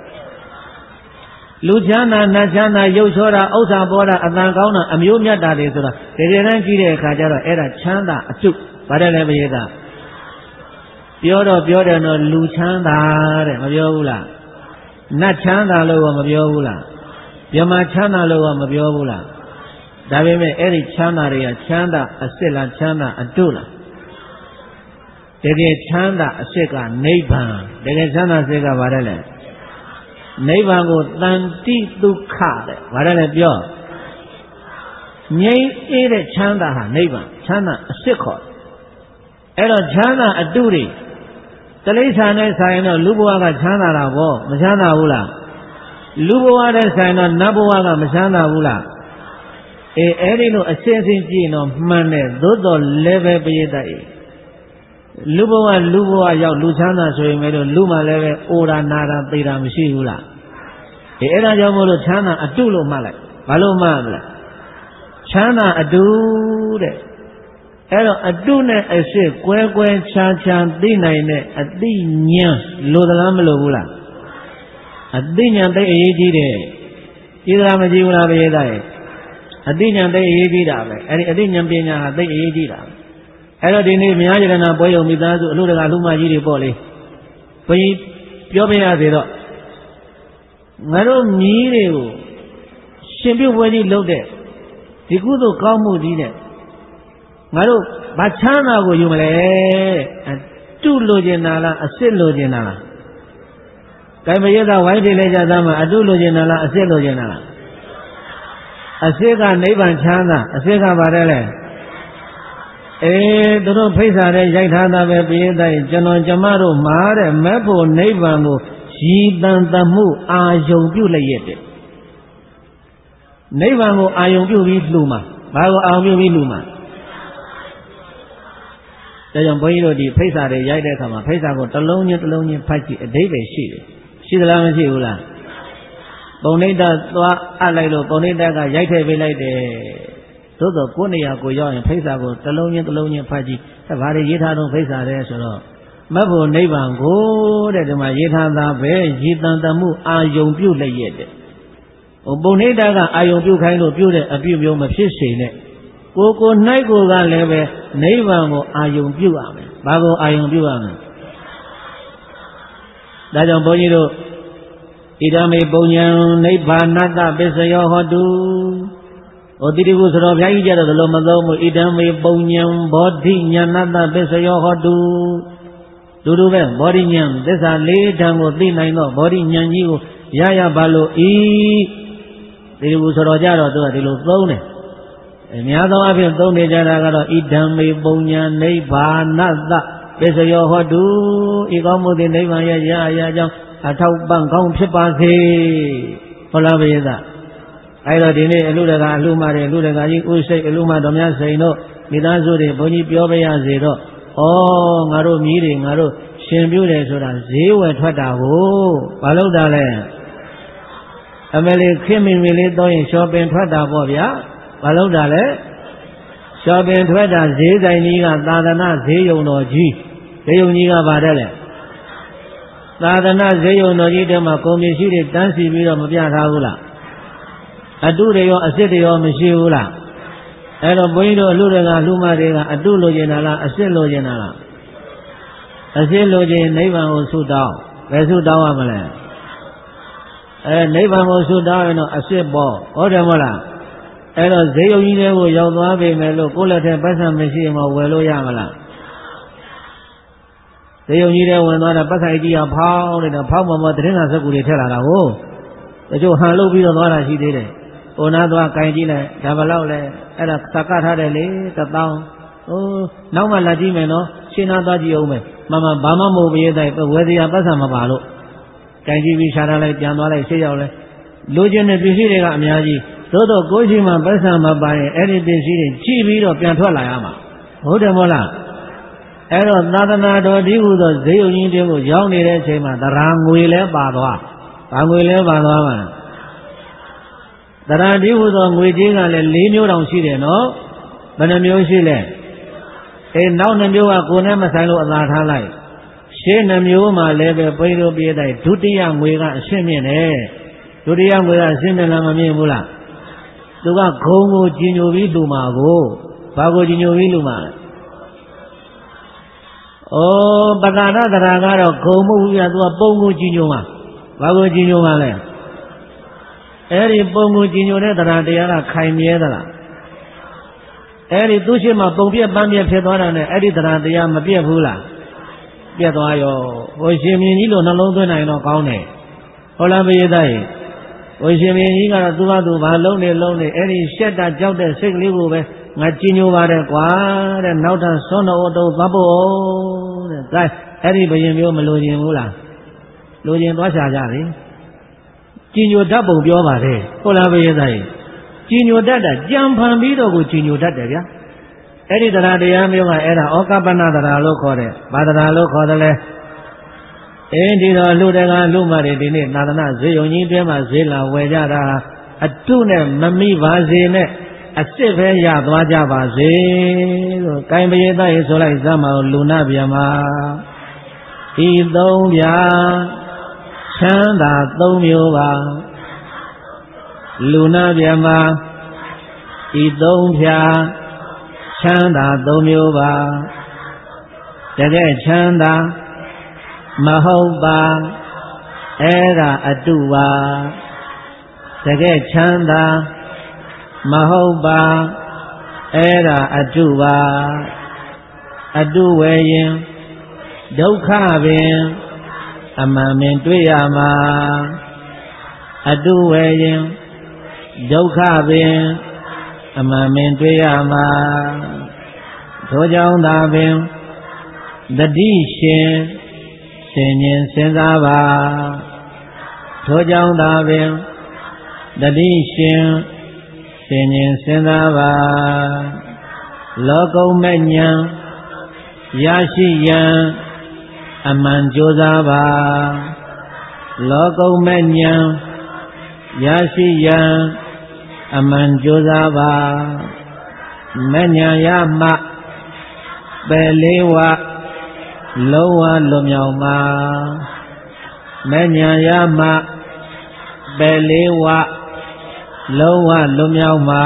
လူချမ်းသာနတ်ချမ်းသာရုပ်ချောတာဥစ္စာပေါ်တာအတန်ကောင်းတာအမျိုးမြတ်တာတွေဆိုတာတကယ်တမ်းကြည့်တဲ့အခါကျတော့အဲ့ဒါချမ်းသာအတုဘာတဲ့လဲပြေးတာပြောတယ်တော့လူချမ်းသာတဲ့မပြောဘူးလားနတ်ချမ်းသာလို့မပြောဘူးလားမြမချမ်းသာလို့မပြောဘူးလားဒါပေမဲ့အဲ့ဒီချမ်းသာတွေကချမ်းသာအစစ်လားချမ်းသာအတုလားတကယ်ချမ်းသာအစစ်ကနိဗ္ဗာန်တကယ်ချမ်းသာစစ်ကဘာလဲလဲနိဗ္ဗာန်ကိုတန်တိဒုက္ခတဲ့ဘာလဲလဲပြောငြိမ်းအေးတဲ့ချမ်းသာဟာနိဗ္ဗာန်ချမ်းသာအစစ်ခေါ်အဲ့တော့ချမ်းသာအတုတွေတိရစ္ဆာန်နဲ့ဆိုင်တော့လူဘဝကချမ်းသာတာဗောမချမ်းသာဘူးလားလူဘဝနဲ့ဆိုင်တော့နတ်ဘဝကမချမ်းသာဘူးလားအဲ့ဒီလိုအစစ်အစစ်ကြည့်တော့မှန်တယ်သို့တော်လည်းပဲပိဋကတ်လူဘဝရောက်လူချမ်းသာဆိုရင်လည်းလူမှလည်းပဲအိုတာနာတာသိတာမရှိဘူးလားအဲ့ဒါကြောင့်မို့လို့ချမ်းသာအတုလို့မှတ်လိုက်ဘာလို့မှတ်မလဲချမ်းသာအတုတဲ့အဲ့တော့အတုနဲ့အစစ်ကွဲကွဲခြားခြားသိနိုင်တဲ့အသိဉာဏ်လိုသလားမလိုဘူးလားအသိဉာဏ်သိအရေးကြီးတယ်ကြည်သလားမကြည်ဘူးလားဘုရားရဲ့အသိဉာဏ်သိအရေးကြီးတာပဲအဲ့ဒီအသိဉာဏ်ပညာဟာသိအရေးကြီးတာအဲ့တော့ဒီနေ့မြားရတနာပွဲရုံမိသားစုအလှတကလူမကြီးတွေပေါ့လေဘုရားပြောပြရစေတော့ငါတို့မြည်တွေကိုရှင်ပြုတ်ပွဲကြီးလုပ်တဲ့ဒီကုသိုလ်ကောင်းမှုကြီးနဲ့ငါတို့ဗချမ်းသာကိုယူမလဲအတုလိုချင်တာလားအစစ်လိုချင်တာလားကဲမရတာဝိုင်းတယ်လဲကြသားမှာအတုလိုချင်တာလားအစစ်လိုချင်တာလားအစစ်ကနိဗ္ဗာန်ချမ်းသာအစစ်ကပါတယ်လေသူတို့ဖိတ်စာတဲ့ရိုက်ထားတာပဲပြည့်တဲ့ကျွန်တော်ကျမတို့မှာတဲ့မက်ဖို့နိဗ္ဗာန်ကိုရည်တန်တမှုအာယုံပြုလျက်တဲ့နိဗ္ဗာန်ကိုအာယုံပြုပြီးလှူမှာဘာကိုအာယုံပြုပြီးလှူမှာဒါကြောင့်ဘုန်းကြီးတို့ဒီဖိတ်စာတွေရိုက်တဲ့အခါမှာဖိတ်စာကိုတစ်လုံးချင်းဖတ်ကြည့်အဓိပ္ပာယ်ရှိတယ်ရှိသလားမရှိဘူးလားပုံနိဒသွားအပ်လိုက်လို့ပုံနိဒကရိုက်ထည့်ပေးလိုက်တယ်သို့တော့ကိုယ်နေရာကိုရောက်ရင်ဖိစ္ဆာကိုတစ်လုံးချင်းဖတ်ကြည့်ဘာတွေရေးထားတော့ဖိစ္ဆာတဲ့ဆိုတော့မတ်ဖို့နိဗ္ဗာန်ကိုတဲ့ဒီမှာရေးထားတာပဲရည်တန်တမှုအာယုံပြုတ်လျက်တဲ့ပုံနိဒကအာယုံပြုတ်ခိုင်းလို့ပြုတ်တဲ့အပြုတ်မျိုးမဖြစ်စေနဲ့ကို၌ကိုကလည်းပဲနိဗ္ဗာန်ကိုအာယုံပြုတ်ရမယ်ဘာကိုအာယုံပြုတ်ရမလဲဒါကြောင့်ဘုန်းကြီးတို့ဣဒံမေပုံညာနိဗ္ဗာနတပစ္စယောဟောတုတိတိကုဆိုတော့ဘုရားကြီးကြတော့ဘယ်လိုမသုံးဘူးဣဒံမေပုံညာဘောဓိညာနတပစ္စယောဟောတုတူတူပဲဘောဓိညာသစ္စာလေးဓာတ်ကိုသိနိုင်တော့ဘောဓိညာကြီးကိုရပါလို့ဤတိတိကုဆိုတော့ကြတော့သူကဒီလိုသုံးတယ်အများသောအားဖြင့်သုံးနေကြတာကတော့ဣဒံမေပုံညာနိဗ္ဗာနတပစ္စယောဟောတုဤကောင်းမှုသည်နိဗ္ဗာန်ရဲ့ရာကြောင့်အထောက်ပံ့ကောင်းဖြစ်ပါစေဟုတ်လားဘုရားအဲ့တော့ဒီနေ့အလူတကာအလူမတွေအလူတကာကြီးဥစိတ်အလူမတော်များစိန်တို့မိသားစုတွေဘုန်းကြီးပြောပြရစေတော့ဩငါတို့မြည်တွေငါတို့ရှင်ပြုတယ်ဆိုတာဈေးဝယ်ထွက်တာကိုဘာလို့တာလဲအမလေးခင်မင်မင်လေးတော့ရင်ရှော့ပင်ထွက်တာပေါ့ဗျာဘာလို့တာလဲရှော့ပင်ထွက်တာဈေးဆိုင်ကြီးကသာသနာဈေးရုံတော်ကြီးဈေးရုံကြီးကပါတယ်လေသာသနာဈေးရုံတော်ကြီးတဲမှာကုန်ပစ္စည်းတွေတန်းစီပြီးတော့မပြထားဘူးလားအတုတွေရောအစ်စ်တွေရောမရှိဘူးလားအဲ့တော့ဘုန်းကြီးတို့အလူတွေကလူမတွေကအတုလိုချင်တာလားအစ်စ်လိုချင်တာလားအစ်စ်လိုချင်နိဗ္ဗာန်ကိုဆုတောင်းဘယ်ဆုတောင်းရမလဲနိဗ္ဗာန်ကိုဆုတောင်းရင်တော့အစ်စ်ပေါ့ဟုတ်တယ်မဟုတ်လားအဲ့တော့ဈေးရုံကြီးတွေကိုရောက်သွားပြီမယ်လို့ကိုယ့်လက်ထဲပတ်စံမရှိရင်ဝယ်လို့ရမလားဈေးရုံကြီးတွေဝင်သွားတာပတ်ဆိုင်ကြီးကဖောင်းနေတာဖောင်းပေါ်မှာသတင်းစာစက်ကူတွေထည့်လာတာကိုတချို့ဟန်လုပ်ပြီးတော့သွားတာရှိသေးတယ်ဟိုနာသွားကင်ကြည့်လိုက်ဒါဘလောက်လဲအဲ့ဒါသက်ကထားတယ်လေ1000နောက်မှလာကြည့်မယ်နော်ရှင်းနာသွားကြည့်အောင်မယ်မမဘာမှမဟုတ်ပြည့်တဲ့ဝယ်စရာပတ်စံမပါလို့ကင်ကြည့်ပြီးရှာထားလိုက်ပြန်သွားလိုက်ရှေ့ရောက်လဲလိုချင်တဲ့ပစ္စည်းတွေကအများကြီးသို့တော့ကိုယ်ရှိမှပတ်စံမပါရင်အဲ့ဒီပစ္စည်းတွေကြည့်ပြီးတော့ပြန်ထွက်လာရမှာဟုတ်တယ်မို့လားအဲ့တော့သာသနာတော်ဒီဟုသောဈေးရုံကြီးတွေကိုရောက်နေတဲ့အချိန်မှာတရားငွေလဲပါသွားဘာငွေလဲပါသွားမှာတရားဒီဟုသောငွေကြေးကလည်း၄မျိုးတောင်ရှိတယ်နော်ဘယ်နှမျိုးရှိလဲနောက်2မျိုးကကိုယ်နဲ့မဆိုင်လို့အသာထားလိုက်ရှင်း2မျိုးမှလည်းပဲပိတို့ပြေးတိုင်းဒုတိယငွေကအရှင်းမြင့်တယ်ဒုတိယငွေကအရှင်းမြင့်လားမမြင့်ဘူးလားသူကဂုံကိုကြီးညိုပြီးလူမှာကိုဘာကိုကြီးညိုပြီးလူမှာလဲပက္ခဏတရားကတော့ဂုံမှုပြသူကပုံကိုကြီးညိုမှာဘာကိုကြီးညိုမှာလဲအဲ့ဒီပုံကိုကြီးညိုတဲ့တရားကခိုင်မြဲသလားအဲ့ဒီသူရှိမှပုံပြက်ပန်းပြက်ဖြစ်သွားတာနဲ့အဲ့ဒီတရားမပြက်ဘူးလားပြက်သွားရောဟိုရှင်မြင်းကြီးလိုနှလုံးသွင်းနိုင်တော့ကောင်းတယ်ဟုတ်လားဘုရားသားကြီးဟိုရှင်မြင်းကြီးကတော့သူကသူဘာလုံးနေအဲ့ဒီရှက်တာကြောက်တဲ့စိတ်ကလေးကိုပဲငါကြည်ညိုပါတယ်ကွာတဲ့နောက်ထပ်ဆွမ်းတော်တော်သွားဖို့တဲ့ဒါအဲ့ဒီဘယင်မျိုးမလိုချင်ဘူးလားလိုချင်သွားရှာကြလေကြည်ညိုတတ်ပုံပြောပါလေဟုတ်လားဘယင်သားကြီးကြည်ညိုတတ်တာကြံဖန်ပြီးတော့ကိုကြည်ညိုတတ်တယ်ဗျာအဲ့ဒီတရားမျိုးကအဲ့ဒါဩကပ္ပနတရားလို့ခေါ်တယ်ဘာတရားလို့ခေါ်တယ်လဲဒီတော့လူတကာလူမတွေဒီနေ့သာသနာဈေးရုံကြီးတွဲမှာဈေးလာဝယ်ကြတာအတုနဲ့မမိပါစေနဲ့အစ်စ်ပဲရသွားကြပါစေလို့ကိုင်ပရိသတ်ရေဆိုလိုက်စမ်းမအောင်လူနာဗျမဤသုံးပြချမ်းသာ၃မျိုးပါလူနာဗျမဤသုံးဖြာချမ်းသာ၃မျိုးပါတကယ်ချမ်းသာမဟုတ်ပါအဲ့ဒါအတုပါတကယ်ချမ်းသာမဟုတ်ပါအဲ့ဒါအတုပါအတုဝယ်ရင်ဒုက္ခပင်အမှန်ပင်တွေ့ရမှာအတုဝယ်ရင်ဒုက္ခပင်အမှန်ပင်တွေ့ရမှာထိုကြောင့်သာပင်တတိရှင်ဆင်ញင်စဉ်းစားပါထိုကြောင့်သာပင်တတိရှင်ဆင်ញင်စဉ်းစားပါလောကုမ္မဉ္ဇဉ်ရရှိရန်အမှန်ကြိုးစားပါလောကုမ္မဉ္ဇဉ်ရရှိရန်အမှန်ကြိုးစားပါမဉ္ဇဏ်ရမှပယ်လေးဝလုံးဝလွတ်မြောက်မှာမဉ္ဇဏ်ရမှပယ်လေးဝလုံးဝလွတ်မြောက်မှာ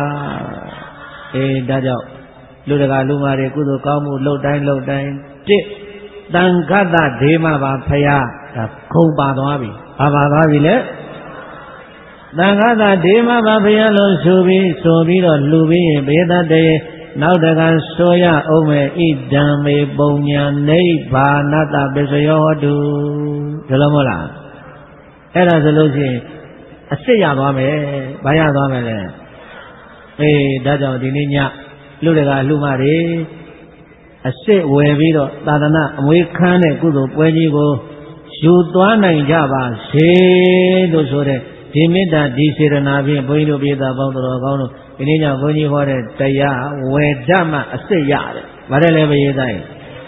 ဒါကြောင့်လူတကာလူမတွေကုသိုလ်ကောင်းမှုလှုပ်တိုင်းတစ်တန်ခတ္တဒေမပါဖရာဒါခုံပါသွားပြီဘာပါသွားပြီလဲတန်ခတ္တဒေမပါဖရာလို့ဆိုပြီးတော့လူပြီးရင်ဘေဒတေနောက်တကဆိုရအောင်မဲ့ဣဒံမေပုံညာနိဗ္ဗာနတပစ္စယောဟတုဒါလို့မဟုတ်လားအဲ့ဒါဆိုလို့ရှိရင်အစ်စ်ရသွားမယ်ဘာရသွားမယ်လဲဒါကြောင့်ဒီနေ့ညလူတကာလူမတွေအစ်စ်ဝယ်ပြီးတော့သာသနာအမွေခမ်းတဲ့ကုသိုလ်ပွဲကြီးကိုယူသွားနိုင်ကြပါစေလို့ဆိုတဲ့ဒီမေတ္တာဒီစေတနာဖြင့်ဘုန်းကြီးတို့ပြည်သားပေါင်းတော်ကောင်းတို့ဒီနေ့ညဘုန်းကြီးဟောတဲ့တရားဝေဓမ္မအစ်စ်ရတယ်ဗါတယ်လေဘယေတိုင်း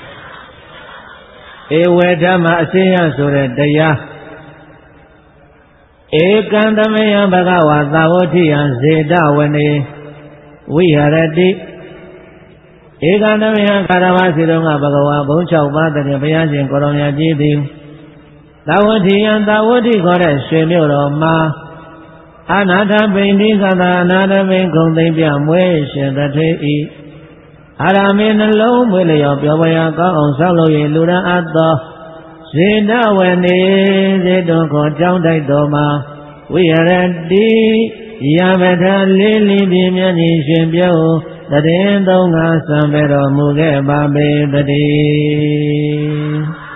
ဝေဓမ္မအစ်စ်ရဆိုတဲ့တရားဧကံတမယံဘဂဝါသာဝတိယံဇေတဝနေဝိဟရတိဧကံတမယံကာရဝစီတော်ကဘဂဝါဘုံ6ပါးတည်းဘုရားရှင်ကိုရောင်မြတ်ကြီးသည်သာဝတိယံသာဝတိခေါ်တဲ့ရွှေမြို့တော်မှာအနာထပိန္ဒီကသာအနာထပိန်ခုံသိမ့်ပြမွေးရှင်တထေဤအာရမေနှလုံးမွေးလျော်ပြောပွဲရာကောင်းအောင်ဆောက်လုပ်၍လူရန်အပ်သောဇေတဝနေဇေတုခေါ်ကြောင်းတိုက်တော်မှာဝိဟရတိယဗထလေးလေးပြင်းမြတ်ကြီးရှင်ပြုံးတည်င်းသုံးငါစံပဲတော်မူခဲ့ပါပေတည်း